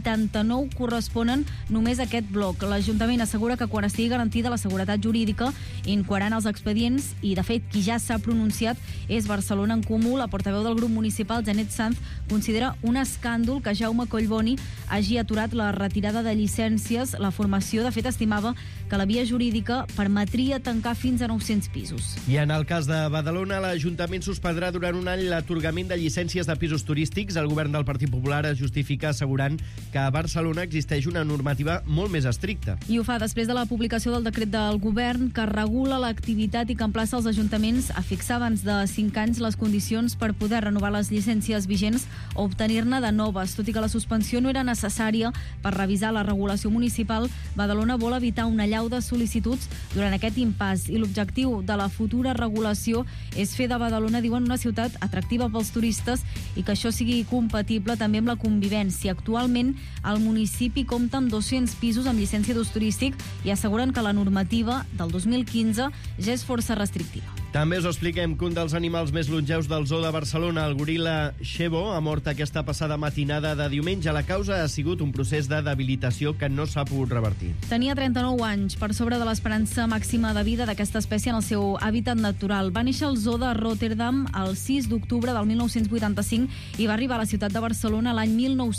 89 corresponen només a aquest bloc. L'Ajuntament assegura que quan estigui garantida la seguretat jurídica, incoaran els expedients i, de fet, qui ja s'ha pronunciat és Barcelona en Comú. La portaveu del grup municipal, Janet Sanz, considera un escàndol que Jaume Collboni hagi aturat la retirada de llicències. La formació, de fet, estimava que la via jurídica permetria tancar fins a 900 pisos. I en el cas de Badalona, l'Ajuntament suspendrà durant un any l'atorgament de llicències de pisos turístics. El govern del Partit Popular es justifica assegurant que a Barcelona existeix una normativa molt més estricta. I ho fa després de la publicació del decret del govern que regula l'activitat i que emplaça els ajuntaments a fixar abans de 5 anys les condicions per poder renovar les llicències vigents o obtenir-ne de noves. Tot i que la suspensió no era necessària per revisar la regulació municipal, Badalona vol evitar una allau de sol·licituds durant aquest impàs i l'objectiu de la futura regulació és fer de Badalona, diuen, una ciutat atractiva pels turistes i que això sigui compatible també amb la convivència. Actualment, el municipi compta amb 200 pisos amb llicència d'ús turístic i asseguren que la normativa del 2015 ja és força restrictiva. També us expliquem que un dels animals més longeus del zoo de Barcelona, el goril·la Xebo, ha mort aquesta passada matinada de diumenge. La causa ha sigut un procés de debilitació que no s'ha pogut revertir. Tenia 39 anys, per sobre de l'esperança màxima de vida d'aquesta espècie en el seu hàbitat natural. Va néixer al zoo de Rotterdam el 6 d'octubre del 1985 i va arribar a la ciutat de Barcelona l'any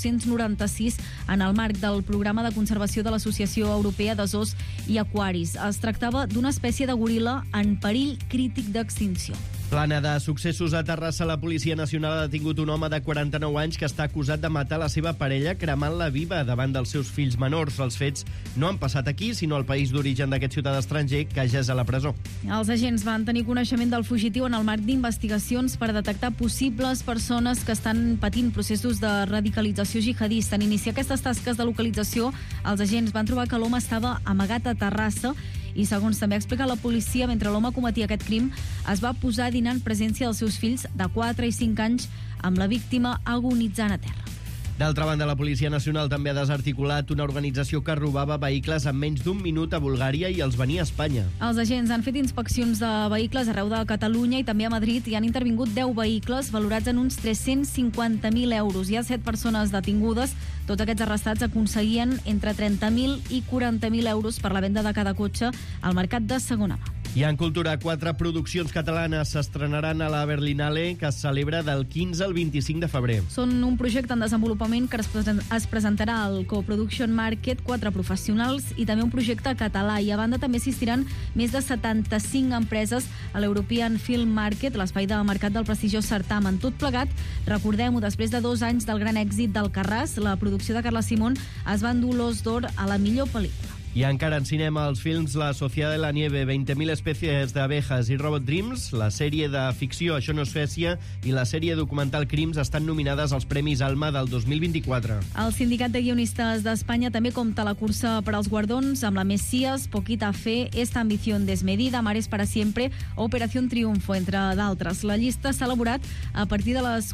1996 en el marc del programa de conservació de l'Associació Europea de Zoos i Aquaris. Es tractava d'una espècie de goril·la en perill crític d'extinció. Plana de successos a Terrassa, la Policia Nacional ha detingut un home de 49 anys que està acusat de matar la seva parella cremant-la viva davant dels seus fills menors. Els fets no han passat aquí, sinó al país d'origen d'aquest ciutadà estranger que ja és a la presó. Els agents van tenir coneixement del fugitiu en el marc d'investigacions per detectar possibles persones que estan patint processos de radicalització jihadista. En iniciar aquestes tasques de localització, els agents van trobar que l'home estava amagat a Terrassa i, segons també ha explicat la policia, mentre l'home cometia aquest crim, es va posar a dinar en presència dels seus fills de 4 i 5 anys amb la víctima agonitzant a terra. D'altra banda, la Policia Nacional també ha desarticulat una organització que robava vehicles en menys d'un minut a Bulgària i els venia a Espanya. Els agents han fet inspeccions de vehicles arreu de Catalunya i també a Madrid i han intervingut 10 vehicles valorats en uns 350.000 euros. Hi ha 7 persones detingudes. Tots aquests arrestats aconseguien entre 30.000 i 40.000 euros per la venda de cada cotxe al mercat de segona mà. I en cultura, 4 produccions catalanes s'estrenaran a la Berlinale, que es celebra del 15 al 25 de febrer. Són un projecte en desenvolupament que es presentarà al Co-Production Market, 4 professionals i també un projecte català. I a banda també assistiran més de 75 empreses a l'European Film Market, l'espai de mercat del prestigiós certamen. Tot plegat, recordem-ho, després de 2 anys del gran èxit d'Alcarràs, la producció de Carla Simón es va endur l'Os d'Or a la millor pel·lícula. I encara en cinema, els films La Sociedad de la Nieve, 20.000 especies de abejas i Robot Dreams, la sèrie de ficció Això no és Suècia i la sèrie documental Crims estan nominades als Premis Alma del 2024. El Sindicat de Guionistes d'Espanya també compta la cursa per als guardons amb la Mesías, Poquita Fe, Esta ambición desmedida, Mares para siempre o Operación Triunfo, entre d'altres. La llista s'ha elaborat a partir de les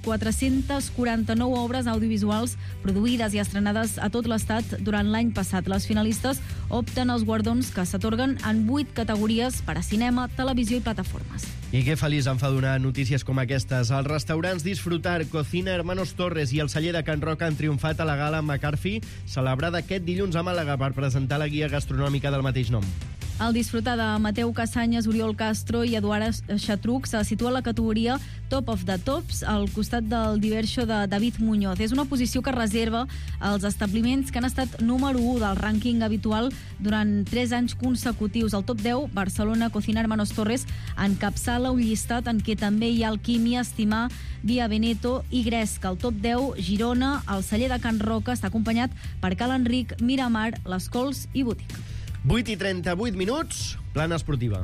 449 obres audiovisuals produïdes i estrenades a tot l'Estat durant l'any passat. Les finalistes opten als guardons que s'atorguen en 8 categories per a cinema, televisió i plataformes. I que feliç em fa donar notícies com aquestes. Els restaurants Disfrutar, Cocina Hermanos Torres i el celler de Can Roca han triomfat a la gala McCarthy, celebrada aquest dilluns a Màlaga per presentar la guia gastronòmica del mateix nom. El Disfrutar de Mateu Casanyes, Oriol Castro i Eduard Xatruc se situa a la categoria Top of the Tops, al costat del Diverso de David Muñoz. És una posició que reserva als establiments que han estat número 1 del rànquing habitual durant 3 anys consecutius. Al top 10, Barcelona, Cocina Hermanos Torres encapçala un llistat en què també hi ha Alquímia, Estimar, Via Veneto i Gresca. Al top 10, Girona, el celler de Can Roca està acompanyat per Cal Enric, Miramar, Les Cols i Botic. 8:38 minuts, plana esportiva.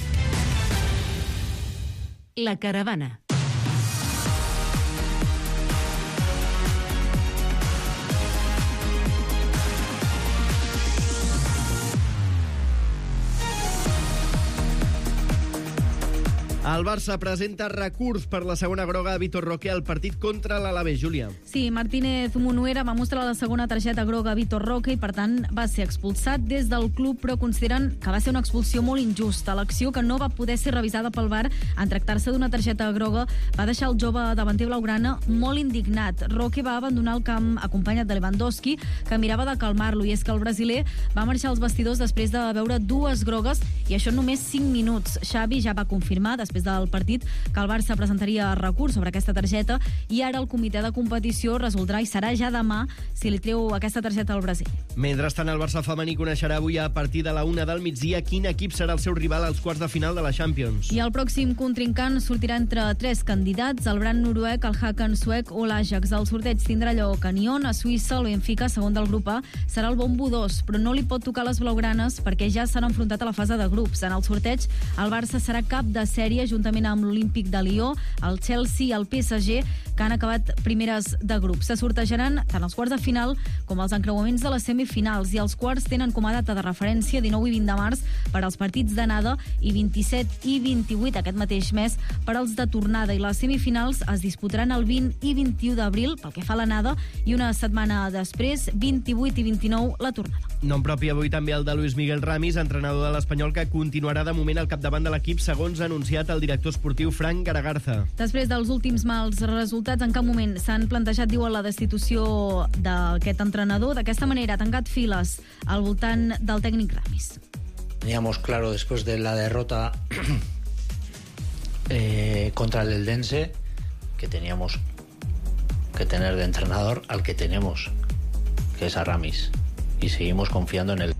La caravana. El Barça presenta recurs per la segona groga a Vitor Roque al partit contra l'Alavés, Júlia. Sí, Martínez Munuera va mostrar la segona targeta groga a Vitor Roque i, per tant, va ser expulsat des del club, però consideren que va ser una expulsió molt injusta. L'acció, que no va poder ser revisada pel VAR en tractar-se d'una targeta groga, va deixar el jove davanter blaugrana molt indignat. Roque va abandonar el camp acompanyat de Lewandowski, que mirava de calmar-lo, i és que el brasiler va marxar als vestidors després de veure 2 grogues, i això en només 5 minuts. Xavi ja va confirmar, després del partit, que el Barça presentaria recurs sobre aquesta targeta, i ara el comitè de competició resoldrà, i serà ja demà, si li treu aquesta targeta al Brasil. Mentrestant, el Barça femení coneixerà avui a partir de la 1 del migdia quin equip serà el seu rival als quarts de final de la Champions. I el pròxim contrincant sortirà entre 3 candidats, el Brann noruec, el Haken suec o l'Ajax. El sorteig tindrà lloc a Nyon, a Suïssa. El Benfica, segon del grup A, serà el bombo 2, però no li pot tocar les blaugranes perquè ja s'han enfrontat a la fase de grups. En el sorteig, el Barça serà cap de sèrie juntament amb l'Olímpic de Lió, el Chelsea i el PSG, que han acabat primeres de grup. Se sortejaran tant els quarts de final com els encreuaments de les semifinals, i els quarts tenen com a data de referència 19 i 20 de març per als partits d'anada i 27 i 28 aquest mateix mes per als de tornada, i les semifinals es disputaran el 20 i 21 d'abril pel que fa a l'anada, i una setmana després, 28 i 29, la tornada. Nom propi avui també el de Luis Miguel Ramis, entrenador de l'Espanyol, que continuarà de moment al capdavant de l'equip, segons ha anunciat el director esportiu Frank Garagarza. Després dels últims mals resultats, en cap moment s'han plantejat, diuen, la destitució d'aquest entrenador. D'aquesta manera ha tancat files al voltant del tècnic Ramis. Teníamos claro, después de la derrota contra el Eldense, que teníamos que tener de entrenador al que tenemos, que es a Ramis, y seguimos confiando en él.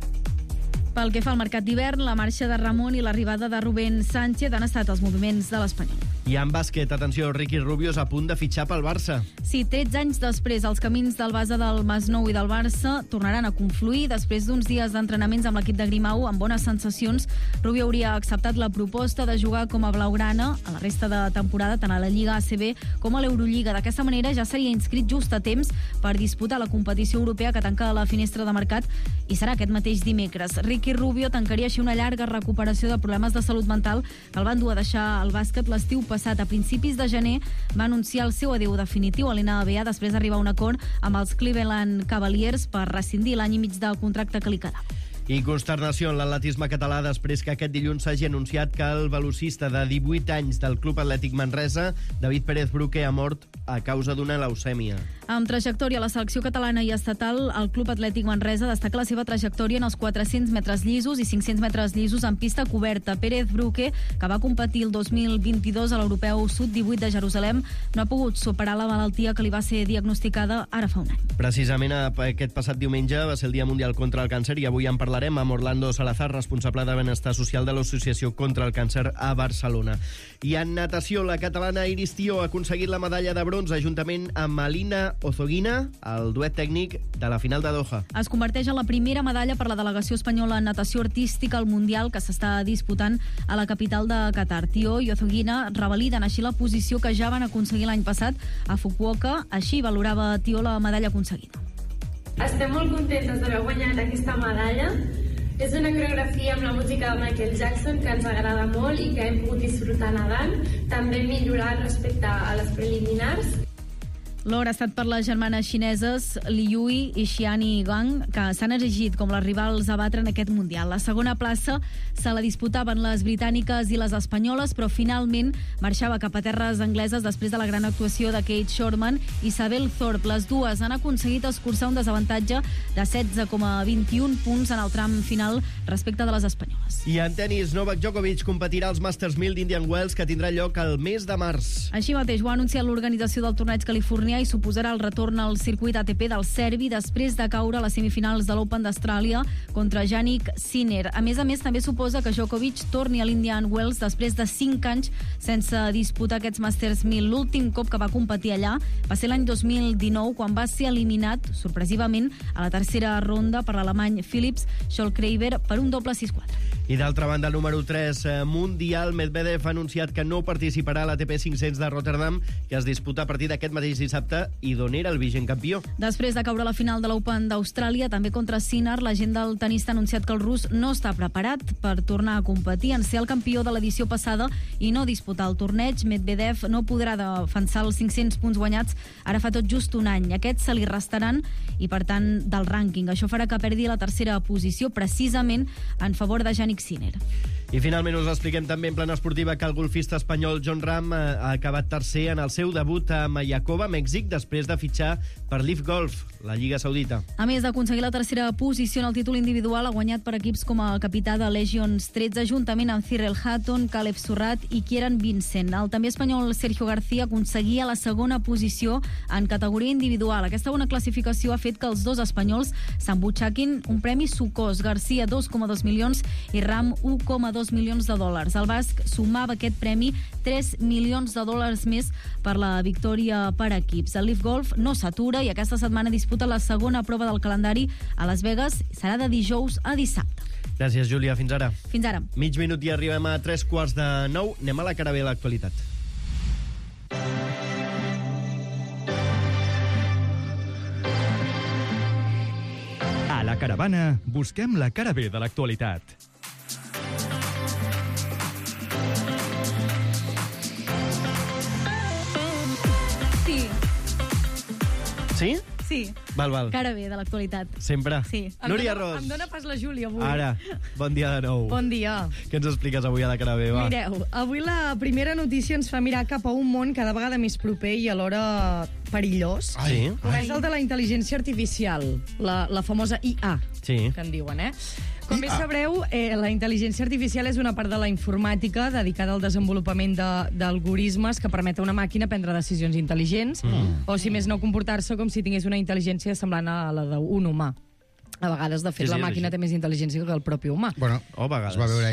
Pel que fa al mercat d'hivern, la marxa de Ramon i l'arribada de Rubén Sánchez han estat els moviments de l'Espanyol. I en bàsquet, atenció, Ricky Rubio és a punt de fitxar pel Barça. Sí, 13 anys després, els camins del base del Masnou i del Barça tornaran a confluir. Després d'uns dies d'entrenaments amb l'equip de Grimau amb bones sensacions, Rubio hauria acceptat la proposta de jugar com a blaugrana a la resta de temporada, tant a la Lliga ACB com a l'Eurolliga. D'aquesta manera ja seria inscrit just a temps per disputar la competició europea que tanca la finestra de mercat, i serà aquest mateix dimecres. Ricky Rubio tancaria així una llarga recuperació de problemes de salut mental que el van dur a deixar el bàsquet l'estiu passat. A principis de gener va anunciar el seu adéu definitiu a l'NBA després d'arribar a un acord amb els Cleveland Cavaliers per rescindir l'any i mig de contracte que li quedava. I consternació en l'atletisme català després que aquest dilluns s'hagi anunciat que el velocista de 18 anys del Club Atlètic Manresa, David Pérez Bruque, ha mort a causa d'una leucèmia. Amb trajectòria a la selecció catalana i estatal, el Club Atlètic Manresa destaca la seva trajectòria en els 400 metres llisos i 500 metres llisos en pista coberta. Pérez Bruque, que va competir el 2022 a l'Europeu Sud-18 de Jerusalem, no ha pogut superar la malaltia que li va ser diagnosticada ara fa un any. Precisament aquest passat diumenge va ser el Dia Mundial contra el Càncer, i avui en parlarem amb Orlando Salazar, responsable de Benestar Social de l'Associació contra el Càncer a Barcelona. I en natació, la catalana Iris Tió ha aconseguit la medalla de bronze juntament amb Alina Ozoguina, el duet tècnic de la final de Doha. Es converteix en la primera medalla per la delegació espanyola en natació artística al Mundial, que s'està disputant a la capital de Qatar. Tió i Ozoguina revaliden així la posició que ja van aconseguir l'any passat a Fukuoka. Així valorava Tió la medalla aconseguida. Estem molt contentes d'haver guanyat aquesta medalla. És una coreografia amb la música de Michael Jackson que ens agrada molt i que hem pogut disfrutar nedant. També millorar respecte a les preliminars. L'or ha estat per les germanes xineses Li Yui i Xiani Gang, que s'han erigit com les rivals a batre en aquest Mundial. La segona plaça se la disputaven les britàniques i les espanyoles, però finalment marxava cap a terres angleses després de la gran actuació de Kate Shortman i Isabel Thorpe. Les dues han aconseguit escurçar un desavantatge de 16,21 punts en el tram final respecte de les espanyoles. I en tenis, Novak Djokovic competirà als Masters 1000 d'Indian Wells, que tindrà lloc el mes de març. Així mateix ho ha anunciat l'organització del torneig californià i suposarà el retorn al circuit ATP del serbi després de caure a les semifinals de l'Open d'Austràlia contra Jannik Sinner. A més, també suposa que Djokovic torni a l'Indian Wells després de 5 anys sense disputar aquests Masters 1000. L'últim cop que va competir allà va ser l'any 2019, quan va ser eliminat sorpresivament a la tercera ronda per l'alemany Philips Scholkraber per un doble 6-4. I d'altra banda, el número 3 mundial, Medvedev ha anunciat que no participarà a l'ATP 500 de Rotterdam, que es disputa a partir d'aquest mateix dissabte i d'on era el vigent campió. Després de caure a la final de l'Open d'Austràlia, també contra Sinner, l'agent del tenista ha anunciat que el rus no està preparat per tornar a competir en ser el campió de l'edició passada i no disputar el torneig. Medvedev no podrà defensar els 500 punts guanyats ara fa tot just un any. Aquests se li restaran i, per tant, del rànquing. Això farà que perdi la tercera posició, precisament en favor de Jannik Sinner. I finalment us expliquem també en plana esportiva que el golfista espanyol Jon Rahm ha acabat tercer en el seu debut a Mayakoba, Mèxic, després de fitxar per Leaf Golf, la Lliga Saudita. A més d'aconseguir la tercera posició en el títol individual, ha guanyat per equips com el capità de Legions 13, juntament amb Cyril Hatton, Caleb Surratt i Kieran Vincent. El també espanyol Sergio García aconseguia la segona posició en categoria individual. Aquesta bona classificació ha fet que els dos espanyols s'embutxaquin un premi sucós. García 2,2 milions i Rahm 1,2 milions de dòlars. El basc sumava aquest premi 3 milions de dòlars més per la victòria per equips. El Leaf Golf no s'atura i aquesta setmana disputa la segona prova del calendari a Las Vegas. Serà de dijous a dissabte. Gràcies, Júlia. Fins ara. Fins ara. Mig minut i arribem a 3:45. Anem a la cara B de l'actualitat. A la caravana busquem la cara B de l'actualitat. Sí. Sí? Sí. Val. Cara B de l'actualitat. Sempre? Sí. Núria Ros. Em dóna pas la Júlia avui. Ara, bon dia de nou. Bon dia. Què ens expliques avui a la cara B, va? Mireu, avui la primera notícia ens fa mirar cap a un món cada vegada més proper i alhora perillós. Sí. Com és el de la intel·ligència artificial, la famosa IA, sí, que en diuen, Com bé sabreu, la intel·ligència artificial és una part de la informàtica dedicada al desenvolupament d'algoritmes que permet a una màquina prendre decisions intel·ligents, o, si més no, comportar-se com si tingués una intel·ligència semblant a la d'un humà. A vegades, de fet, la màquina té més intel·ligència que el propi humà. Bueno, es va veure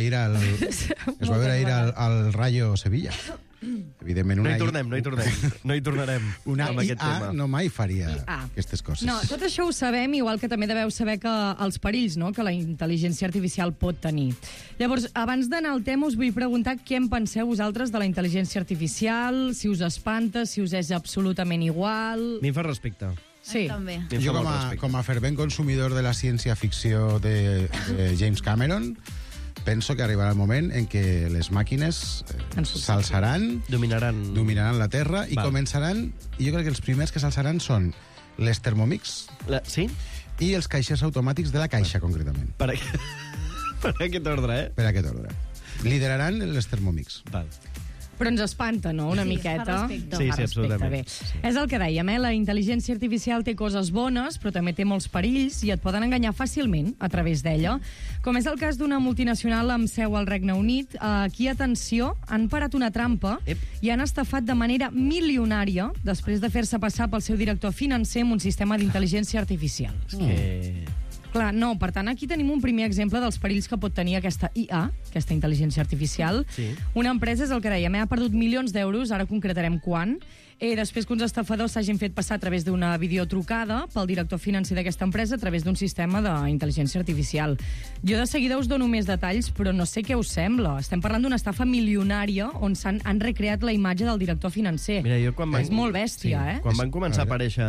ahir al Rayo Sevilla. Evidentment, no hi tornarem una amb aquest IA tema. no mai faria aquestes coses. No, tot això ho sabem, igual que també deveu saber que els perills, no?, que la intel·ligència artificial pot tenir. Llavors, abans d'anar al tema, us vull preguntar què en penseu vosaltres de la intel·ligència artificial, si us espanta, si us és absolutament igual... Mi fa respecte. Sí. També. Jo, com a fervent consumidor de la ciència-ficció de James Cameron, penso que arribarà el moment en què les màquines s'alçaran, dominaran la Terra i començaran, i jo crec que els primers que s'alçaran són les Thermomix i els caixers automàtics de la Caixa, concretament. Per aquest ordre, Per aquest ordre. Lideraran les Thermomix. Val. Però ens espanta, no?, una miqueta. Sí, absolutament. Bé. És el que dèiem, la intel·ligència artificial té coses bones, però també té molts perills i et poden enganyar fàcilment a través d'ella. Com és el cas d'una multinacional amb seu al Regne Unit, aquí, atenció, han parat una trampa i han estafat de manera milionària després de fer-se passar pel seu director financer amb un sistema d'intel·ligència artificial. Clar, no, per tant, aquí tenim un primer exemple dels perills que pot tenir aquesta IA, aquesta intel·ligència artificial. Sí. Una empresa, és el que dèiem, ha perdut milions d'euros, ara concretarem quan, després que uns estafadors s'hagin fet passar a través d'una videotrucada pel director financer d'aquesta empresa a través d'un sistema d'intel·ligència artificial. Jo de seguida us dono més detalls, però no sé què us sembla. Estem parlant d'una estafa milionària on han recreat la imatge del director financer. Mira, és molt bèstia, Quan van començar a aparèixer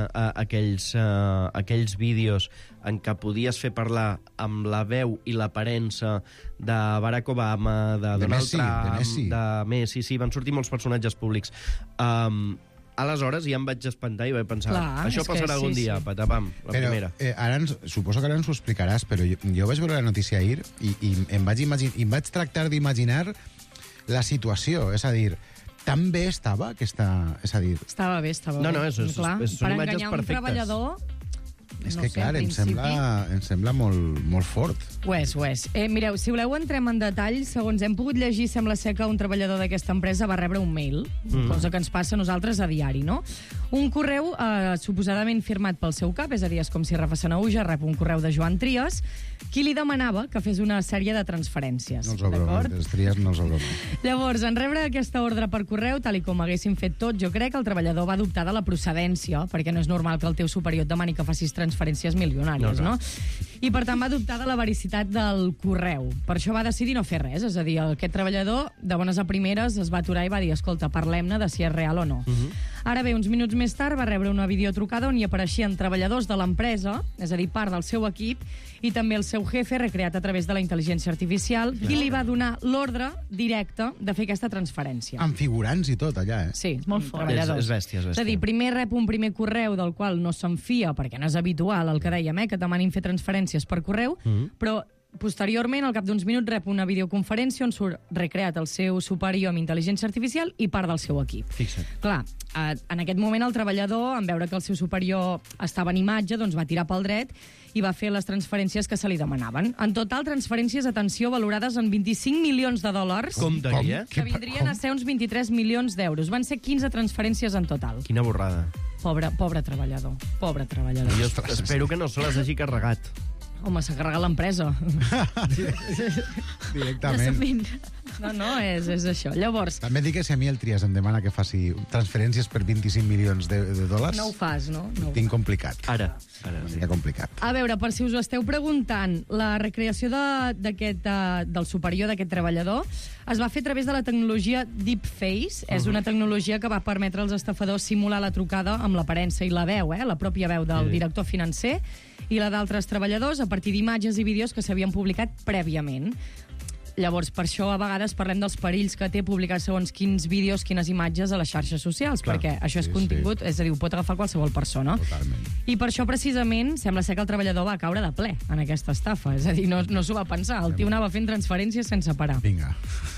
aquells vídeos en què podies fer parlar amb la veu i l'aparença de Barack Obama, de Donald Trump, de Messi, sí, van sortir molts personatges públics. Aleshores ja em vaig espantar i vaig pensar, això passarà algun dia, patapam, la primera. Suposo que ara ens ho explicaràs, però jo vaig veure la notícia ahir i em vaig tractar d'imaginar la situació, és a dir, tan bé estava aquesta... Estava bé. Són imatges perfectes. Per enganyar un treballador... És que, clar, em sembla molt fort. Ho és. Mireu, si voleu entrem en detall, segons hem pogut llegir, sembla ser que un treballador d'aquesta empresa va rebre un mail, cosa que ens passa a nosaltres a diari, no? Un correu suposadament firmat pel seu cap, és a dir, és com si Rafa Sanahuja rep un correu de Joan Trias, qui li demanava que fes una sèrie de transferències. No els obro, els Trias no els obro. Llavors, en rebre aquesta ordre per correu, tal i com haguéssim fet tot, jo crec que el treballador va dubtar de la procedència, perquè no és normal que el teu superior et demani que facis transferències milionàries, no? I per tant va dubtar de la vericitat del correu. Per això va decidir no fer res, és a dir, aquest treballador de bones a primeres es va aturar i va dir, escolta, parlem-ne de si és real o no. Ara bé, uns minuts més tard va rebre una videotrucada on hi apareixien treballadors de l'empresa, és a dir, part del seu equip, i també el seu jefe, recreat a través de la intel·ligència artificial, qui li va donar l'ordre directe de fer aquesta transferència. Amb figurants i tot, allà, eh? Sí, molt fort. És bèstia, és bèstia. És a dir, primer rep un primer correu del qual no se'n fia, perquè no és habitual el que dèiem, que et demanin fer transferències per correu, però posteriorment, al cap d'uns minuts, rep una videoconferència on surt recreat el seu superior amb intel·ligència artificial i part del seu equip. Fixa't. Clar, en aquest moment el treballador, en veure que el seu superior estava en imatge, doncs va tirar pel dret i va fer les transferències que se li demanaven. En total, transferències, atenció, valorades en 25 milions de dòlars. Com diria? Que vindrien a ser uns 23 milions d'euros. Van ser 15 transferències en total. Quina borrada. Pobre treballador. Pobre treballador. Jo espero que no se les hagi carregat. Home, s'ha carregat l'empresa. Directament. No, és això. Llavors... També dic que si a mi el Trias em demana que faci transferències per 25 milions de dòlars... No ho fas, no? Tinc complicat. Ara. Seria complicat. A veure, per si us ho esteu preguntant, la recreació del superior d'aquest treballador es va fer a través de la tecnologia Deepface. És una tecnologia que va permetre als estafadors simular la trucada amb l'aparença i la veu, la pròpia veu del director financer i la d'altres treballadors a partir d'imatges i vídeos que s'havien publicat prèviament. Llavors, per això, a vegades parlem dels perills que té publicar segons quins vídeos, quines imatges a les xarxes socials, perquè això és contingut, és a dir, ho pot agafar qualsevol persona. Totalment. I per això, precisament, sembla ser que el treballador va caure de ple en aquesta estafa. És a dir, no s'ho va pensar. El tio anava fent transferències sense parar. Vinga.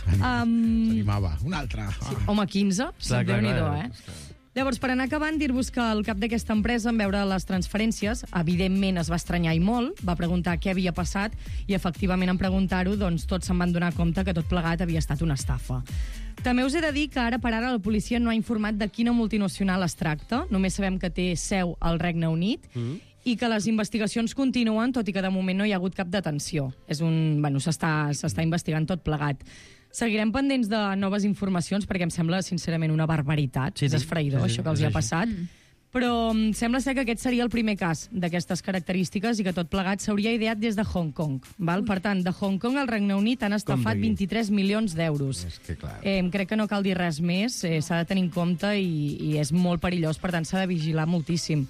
S'animava. Una altra. Sí. Home, 15? Déu-n'hi-do, Llavors, per anar acabant, dir-vos que el cap d'aquesta empresa, en veure les transferències, evidentment es va estranyar i molt, va preguntar què havia passat i, efectivament, en preguntar-ho, doncs tots se'n van donar compte que tot plegat havia estat una estafa. També us he de dir que ara per ara la policia no ha informat de quina multinacional es tracta, només sabem que té seu al Regne Unit, i que les investigacions continuen, tot i que de moment no hi ha hagut cap detenció. S'està investigant tot plegat. Seguirem pendents de noves informacions perquè em sembla, sincerament, una barbaritat. És esfraïdor, això que els hi ha passat. Però sembla ser que aquest seria el primer cas d'aquestes característiques i que tot plegat s'hauria ideat des de Hong Kong. Per tant, de Hong Kong al Regne Unit han estafat 23 milions d'euros. Crec que no cal dir res més, s'ha de tenir en compte i és molt perillós, per tant s'ha de vigilar moltíssim.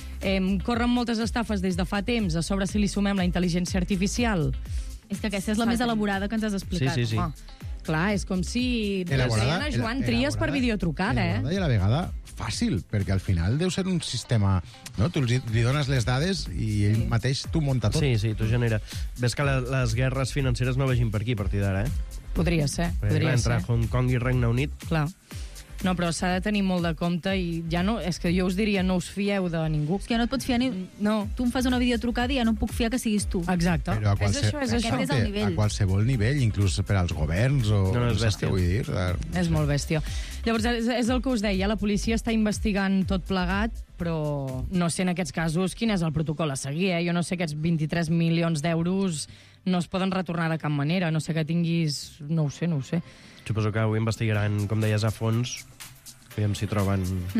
Corren moltes estafes des de fa temps, a sobre si li sumem la intel·ligència artificial. És que aquesta és la més elaborada que ens has explicat. Sí. Clar, és com si deien a Joan Trias per videotrucada, I a la vegada fàcil, perquè al final deu ser un sistema... No? Tu li dones les dades i ell mateix t'ho munta tot. Sí, tu genera. Ves que les guerres financeres no vagin per aquí a partir d'ara, Podria ser. Entre Hong Kong i Regne Unit... Clar. No, però s'ha de tenir molt de compte i ja no... És que jo us diria, no us fieu de ningú. És que no et pots fiar ni... No. Tu em fas una videotrucada i ja no puc fiar que siguis tu. Exacte. Però és això. Aquest és el nivell. A qualsevol nivell, inclús per als governs o... No, és bèstia. Vull dir, és molt bèstia. Llavors, és el que us deia, la policia està investigant tot plegat, però no sé en aquests casos quin és el protocol a seguir, Jo no sé, aquests 23 milions d'euros no es poden retornar de cap manera. No sé que tinguis... No ho sé. Suposo que ho investigaran, com deies, a fons. Aviam si troben...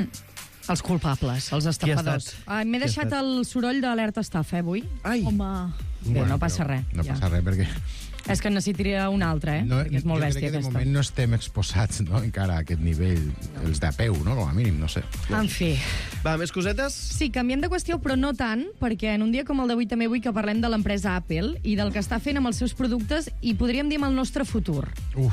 Els culpables, els estafadors. M'he deixat el soroll d'alerta estafa, avui. Ai! Home... Bé, no passa res. No passa res, perquè... És que necessitaria una altra, perquè és molt bèstia, aquesta. Jo crec que de moment no estem exposats, encara a aquest nivell, els de peu, com a mínim, no sé. En fi. Va, més cosetes? Sí, canviem de qüestió, però no tant, perquè en un dia com el d'avui també vull que parlem de l'empresa Apple i del que està fent amb els seus productes i podríem dir amb el nostre futur.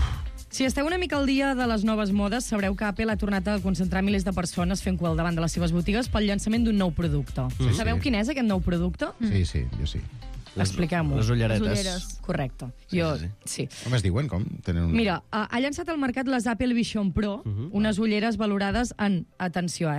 Si esteu una mica al dia de les noves modes, sabreu que Apple ha tornat a concentrar milers de persones fent cua al davant de les seves botigues pel llançament d'un nou producte. Sabeu quin és aquest nou producte? Sí, jo sí. Expliquem-ho. Les ulleretes. Les ulleres. Correcte. Sí. Com es diuen? Com? Mira, ha llançat al mercat les Apple Vision Pro, unes ulleres valorades en, atenció,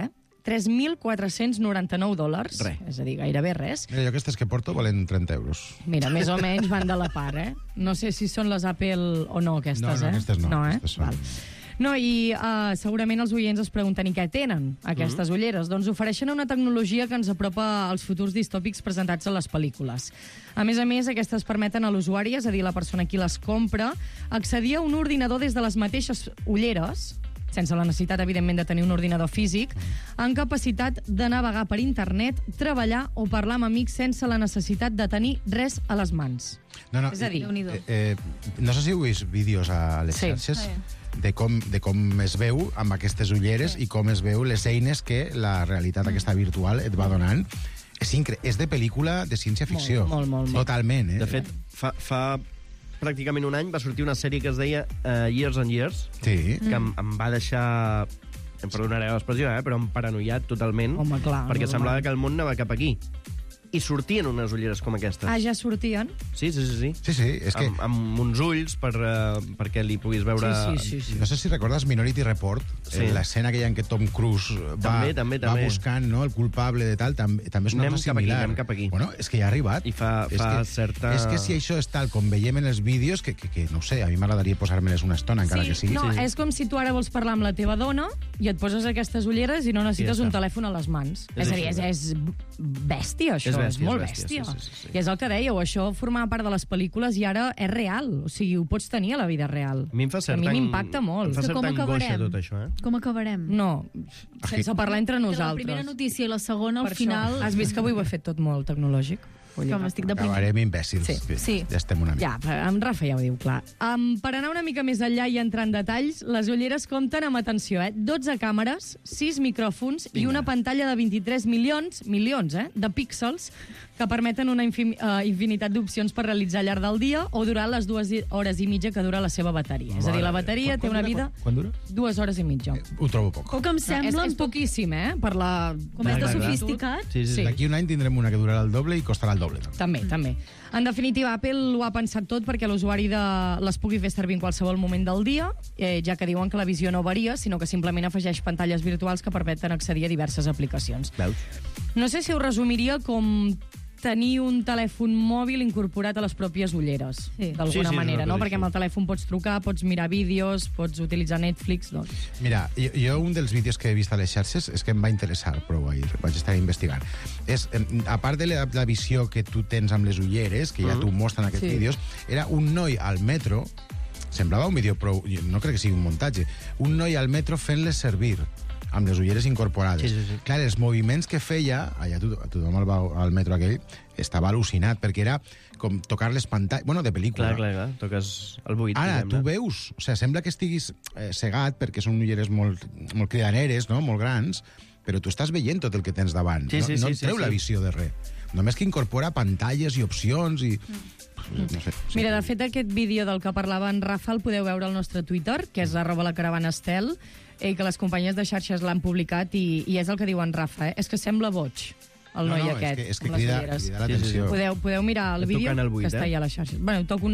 $3.499. Res. És a dir, gairebé res. Mira, jo aquestes que porto valen 30 euros. Mira, més o menys van de la part, No sé si són les Apple o no, aquestes, No, aquestes no. No, aquestes són... No, i segurament els oients es pregunten i què tenen aquestes ulleres? Doncs ofereixen una tecnologia que ens apropa als futurs distòpics presentats a les pel·lícules. A més, aquestes permeten a l'usuari, és a dir, la persona qui les compra, accedir a un ordinador des de les mateixes ulleres, sense la necessitat, evidentment, de tenir un ordinador físic, amb capacitat de navegar per internet, treballar o parlar amb amics sense la necessitat de tenir res a les mans. No, És a dir, no sé si heu vist vídeos a les xarxes de com es veu amb aquestes ulleres i com es veu les eines que la realitat aquesta virtual et va donant. És de pel·lícula de ciència-ficció. Molt. Totalment, De fet, fa pràcticament un any va sortir una sèrie que es deia Years and Years, que em va deixar, em perdonareu l'expressió, però em paranoiat totalment, perquè semblava que el món anava cap aquí. I sortien unes ulleres com aquestes. Ah, ja sortien? Sí. És que... Amb uns ulls perquè li puguis veure... Sí. No sé si recordes Minority Report, l'escena aquella en què Tom Cruise va buscant el culpable de tal, també és una cosa similar. Anem cap aquí. Bueno, és que ja ha arribat. I fa certa... És que si això és tal com veiem en els vídeos, que no sé, a mi m'agradaria posar-me-les una estona, encara que sigui. No, és com si tu ara vols parlar amb la teva dona i et poses aquestes ulleres i no necessites un telèfon a les mans. És a dir, és bèstia, això. És molt bèstia. Sí. I és el que dèieu, això formava part de les pel·lícules i ara és real. O sigui, ho pots tenir a la vida real. A mi m'impacta molt. Em fa certa angoixa tot això, Com acabarem? No, sense parlar entre nosaltres. La primera notícia i la segona, al final... Has vist que avui ho he fet tot molt tecnològic? Com estic deprimint. Acabarem imbècils. Sí. Ja estem una mica. Ja, en Rafa ja ho diu, clar. Per anar una mica més enllà i entrar en detalls, les ulleres compten amb, atenció, 12 càmeres, 6 micròfons i una pantalla de 23 milions, de píxels que permeten una infinitat d'opcions per realitzar al llarg del dia o durant les 2 hores i mitja que dura la seva bateria. És a dir, la bateria té una vida... Quan dura? 2 hores i mitja. Ho trobo poc. Poc em sembla... És poquíssim, per la... Com és de sofisticat. Sí. D'aquí un any tindrem una que durarà el doble i costarà el doble. També. En definitiva, Apple ho ha pensat tot perquè l'usuari les pugui fer servir en qualsevol moment del dia, ja que diuen que la visió no varia, sinó que simplement afegeix pantalles virtuals que permeten accedir a diverses aplicacions. Veus? No sé si ho resumiria com tenir un telèfon mòbil incorporat a les pròpies ulleres, d'alguna manera, no? Perquè amb el telèfon pots trucar, pots mirar vídeos, pots utilitzar Netflix, doncs... Mira, jo un dels vídeos que he vist a les xarxes és que em va interessar prou ahir, vaig estar investigant. A part de la visió que tu tens amb les ulleres, que ja t'ho mostren aquests vídeos, era un noi al metro, semblava un vídeo prou... No crec que sigui un muntatge. Un noi al metro fent-les servir amb les ulleres incorporades. Sí. Clar, els moviments que feia, allà tothom al metro aquell, estava al·lucinat, perquè era com tocar les pantalles... Bueno, de pel·lícula. Clar, toques el buit. Ara, tu veus... O sigui, sembla que estiguis cegat, perquè són ulleres molt cridaneres, no?, molt grans, però tu estàs veient tot el que tens davant. No et treu la visió de res. Només que incorpora pantalles i opcions i... No sé. Mira, de fet, aquest vídeo del que parlava en Rafa el podeu veure al nostre Twitter, que és @lacaravanastel, que les companyes de xarxes l'han publicat i és el que diu en Rafa, és que sembla boig el noi aquest. És que crida l'atenció. Podeu mirar el vídeo que està allà a les xarxes. Bueno, toca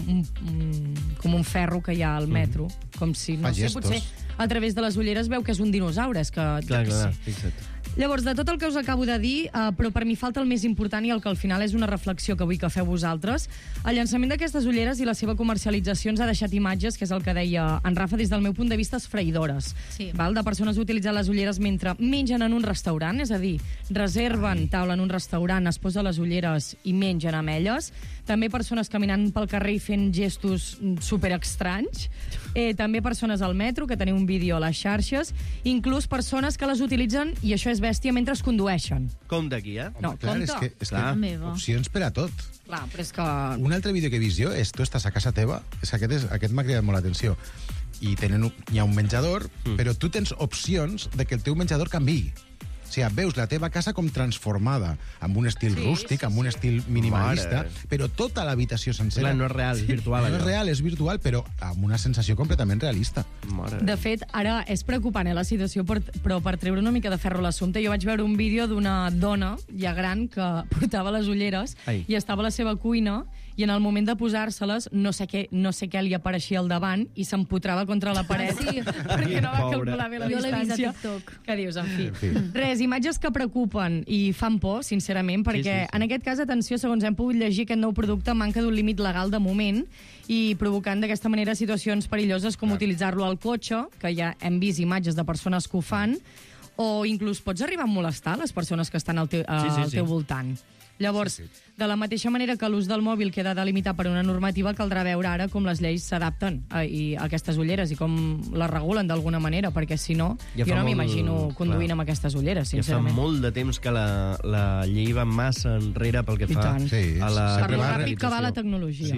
com un ferro que hi ha al metro, com si, no sé, potser a través de les ulleres veu que és un dinosaure. Clar, fixa't. Llavors, de tot el que us acabo de dir, però per mi falta el més important i el que al final és una reflexió que vull que feu vosaltres, el llançament d'aquestes ulleres i la seva comercialització ens ha deixat imatges, que és el que deia en Rafa, des del meu punt de vista, esfraïdores. De persones utilitzant les ulleres mentre mengen en un restaurant, és a dir, reserven taula en un restaurant, es posen les ulleres i mengen amb elles. També persones caminant pel carrer i fent gestos superestranys. També persones al metro, que teniu un vídeo a les xarxes. Inclús persones que les utilitzen, i això és bèstia, mentre es condueixen. Com d'aquí, No, clar, és que opcions per a tot. Clar, però és que... Un altre vídeo que he vist jo és tu estàs a casa teva, aquest m'ha cridat molt l'atenció, i hi ha un menjador, però tu tens opcions de que el teu menjador canviï. O sigui, veus la teva casa com transformada, amb un estil rústic, amb un estil minimalista, però tota l'habitació sencera... Clar, no és real, és virtual. No és real, és virtual, però amb una sensació completament realista. De fet, ara és preocupant la situació, però per treure una mica de ferro a l'assumpte, jo vaig veure un vídeo d'una dona ja gran que portava les ulleres i estava a la seva cuina i en el moment de posar-se-les no sé què li apareixia al davant i s'empotrava contra la paret perquè no va calcular bé la distància. Jo l'he vist a TikTok. Què dius, en fi? Res, imatges que preocupen i fan por, sincerament, perquè en aquest cas, atenció, segons hem pogut llegir, aquest nou producte manca d'un límit legal de moment i provocant d'aquesta manera situacions perilloses com utilitzar-lo del cotxe, que ja hem vist imatges de persones que ho fan, o inclús pots arribar a molestar les persones que estan al teu voltant. Llavors, de la mateixa manera que l'ús del mòbil queda delimitat per una normativa, caldrà veure ara com les lleis s'adapten a aquestes ulleres i com les regulen d'alguna manera, perquè si no, jo no m'imagino conduint amb aquestes ulleres, sincerament. Ja fa molt de temps que la llei va massa enrere pel que fa a la... Per lo ràpid que va la tecnologia.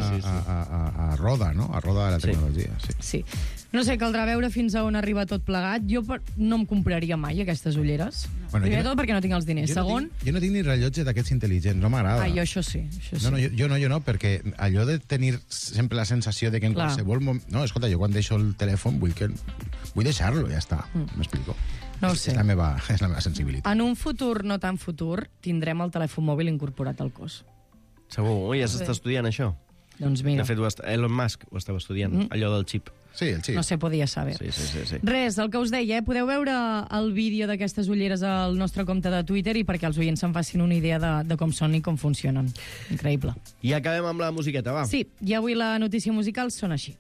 A roda, no? A roda de la tecnologia, sí. No sé, caldrà veure fins a on arriba tot plegat. Jo no em compraria mai aquestes ulleres. Primer tot perquè no tinc els diners. Segon... Jo no tinc ni rellotge d'aquests intel·ligents, no m'agrada. Ah, jo això sí. Jo no, perquè allò de tenir sempre la sensació de que en qualsevol moment... No, escolta, jo quan deixo el telèfon vull deixar-lo, ja està. M'explico. No ho sé. És la meva sensibilitat. En un futur no tan futur tindrem el telèfon mòbil incorporat al cos. Segur, ja s'està estudiant això. Doncs mira. De fet, Elon Musk ho estava estudiant, allò del xip. Sí, el xip. No se podia saber. Sí. Res, el que us deia, podeu veure el vídeo d'aquestes ulleres al nostre compte de Twitter i perquè els oients se'n facin una idea de com són i com funcionen. Increïble. I acabem amb la musiqueta, va. Sí, i avui la notícia musical sona així.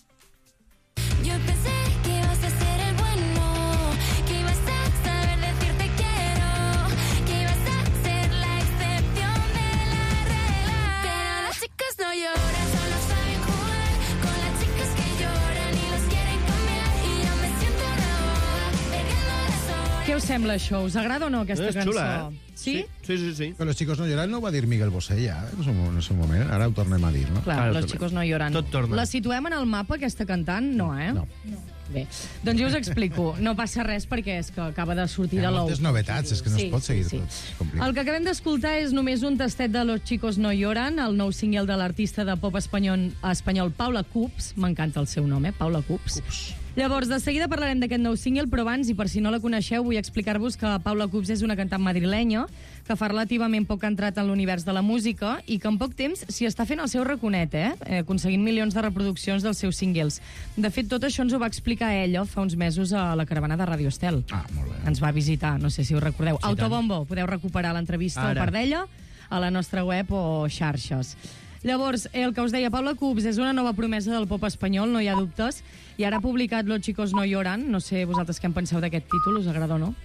Yo pensé que ibas a ser el bueno, que ibas a saber decirte quiero, que ibas a ser la excepción de la regla. Pero las chicas no lloran, solo saben jugar con las chicas que lloran y los quieren cambiar. Y yo me siento una boba, perdiendo las horas. Què us sembla això? Us agrada o no aquesta cançó? És xula, Sí? Sí. Però Los chicos no lloran no ho va dir Miguel Bosé ja, en el seu moment. Ara ho tornem a dir, no? Clar, Los chicos no lloran. Tot torna. La situem en el mapa, aquesta cantant? No, eh? No. Bé, doncs jo us explico. No passa res perquè és que acaba de sortir Hi ha de l'ou. moltes novetats, és que no es pot seguir tot. El que acabem d'escoltar és només un tastet de Los chicos no lloran, el nou single de l'artista de pop espanyol Paula Cups. M'encanta el seu nom, Paula Cups. Llavors, de seguida parlarem d'aquest nou single, però abans, i per si no la coneixeu, vull explicar-vos que Paula Cups és una cantant madrilenya que fa relativament poc ha entrat en l'univers de la música i que en poc temps s'hi està fent el seu raconet, aconseguint milions de reproduccions dels seus singles. De fet, tot això ens ho va explicar ella fa uns mesos a la caravana de Radio Estel. Ah, molt bé. Ens va visitar, no sé si us recordeu. Sí, Autobombo, podeu recuperar l'entrevista o part d'ella a la nostra web o xarxes. Llavors, el que us deia, Paula Cups és una nova promesa del pop espanyol, no hi ha dubtes, i ara ha publicat Los chicos no lloran. No sé vosaltres què en penseu d'aquest títol, us agrada o no?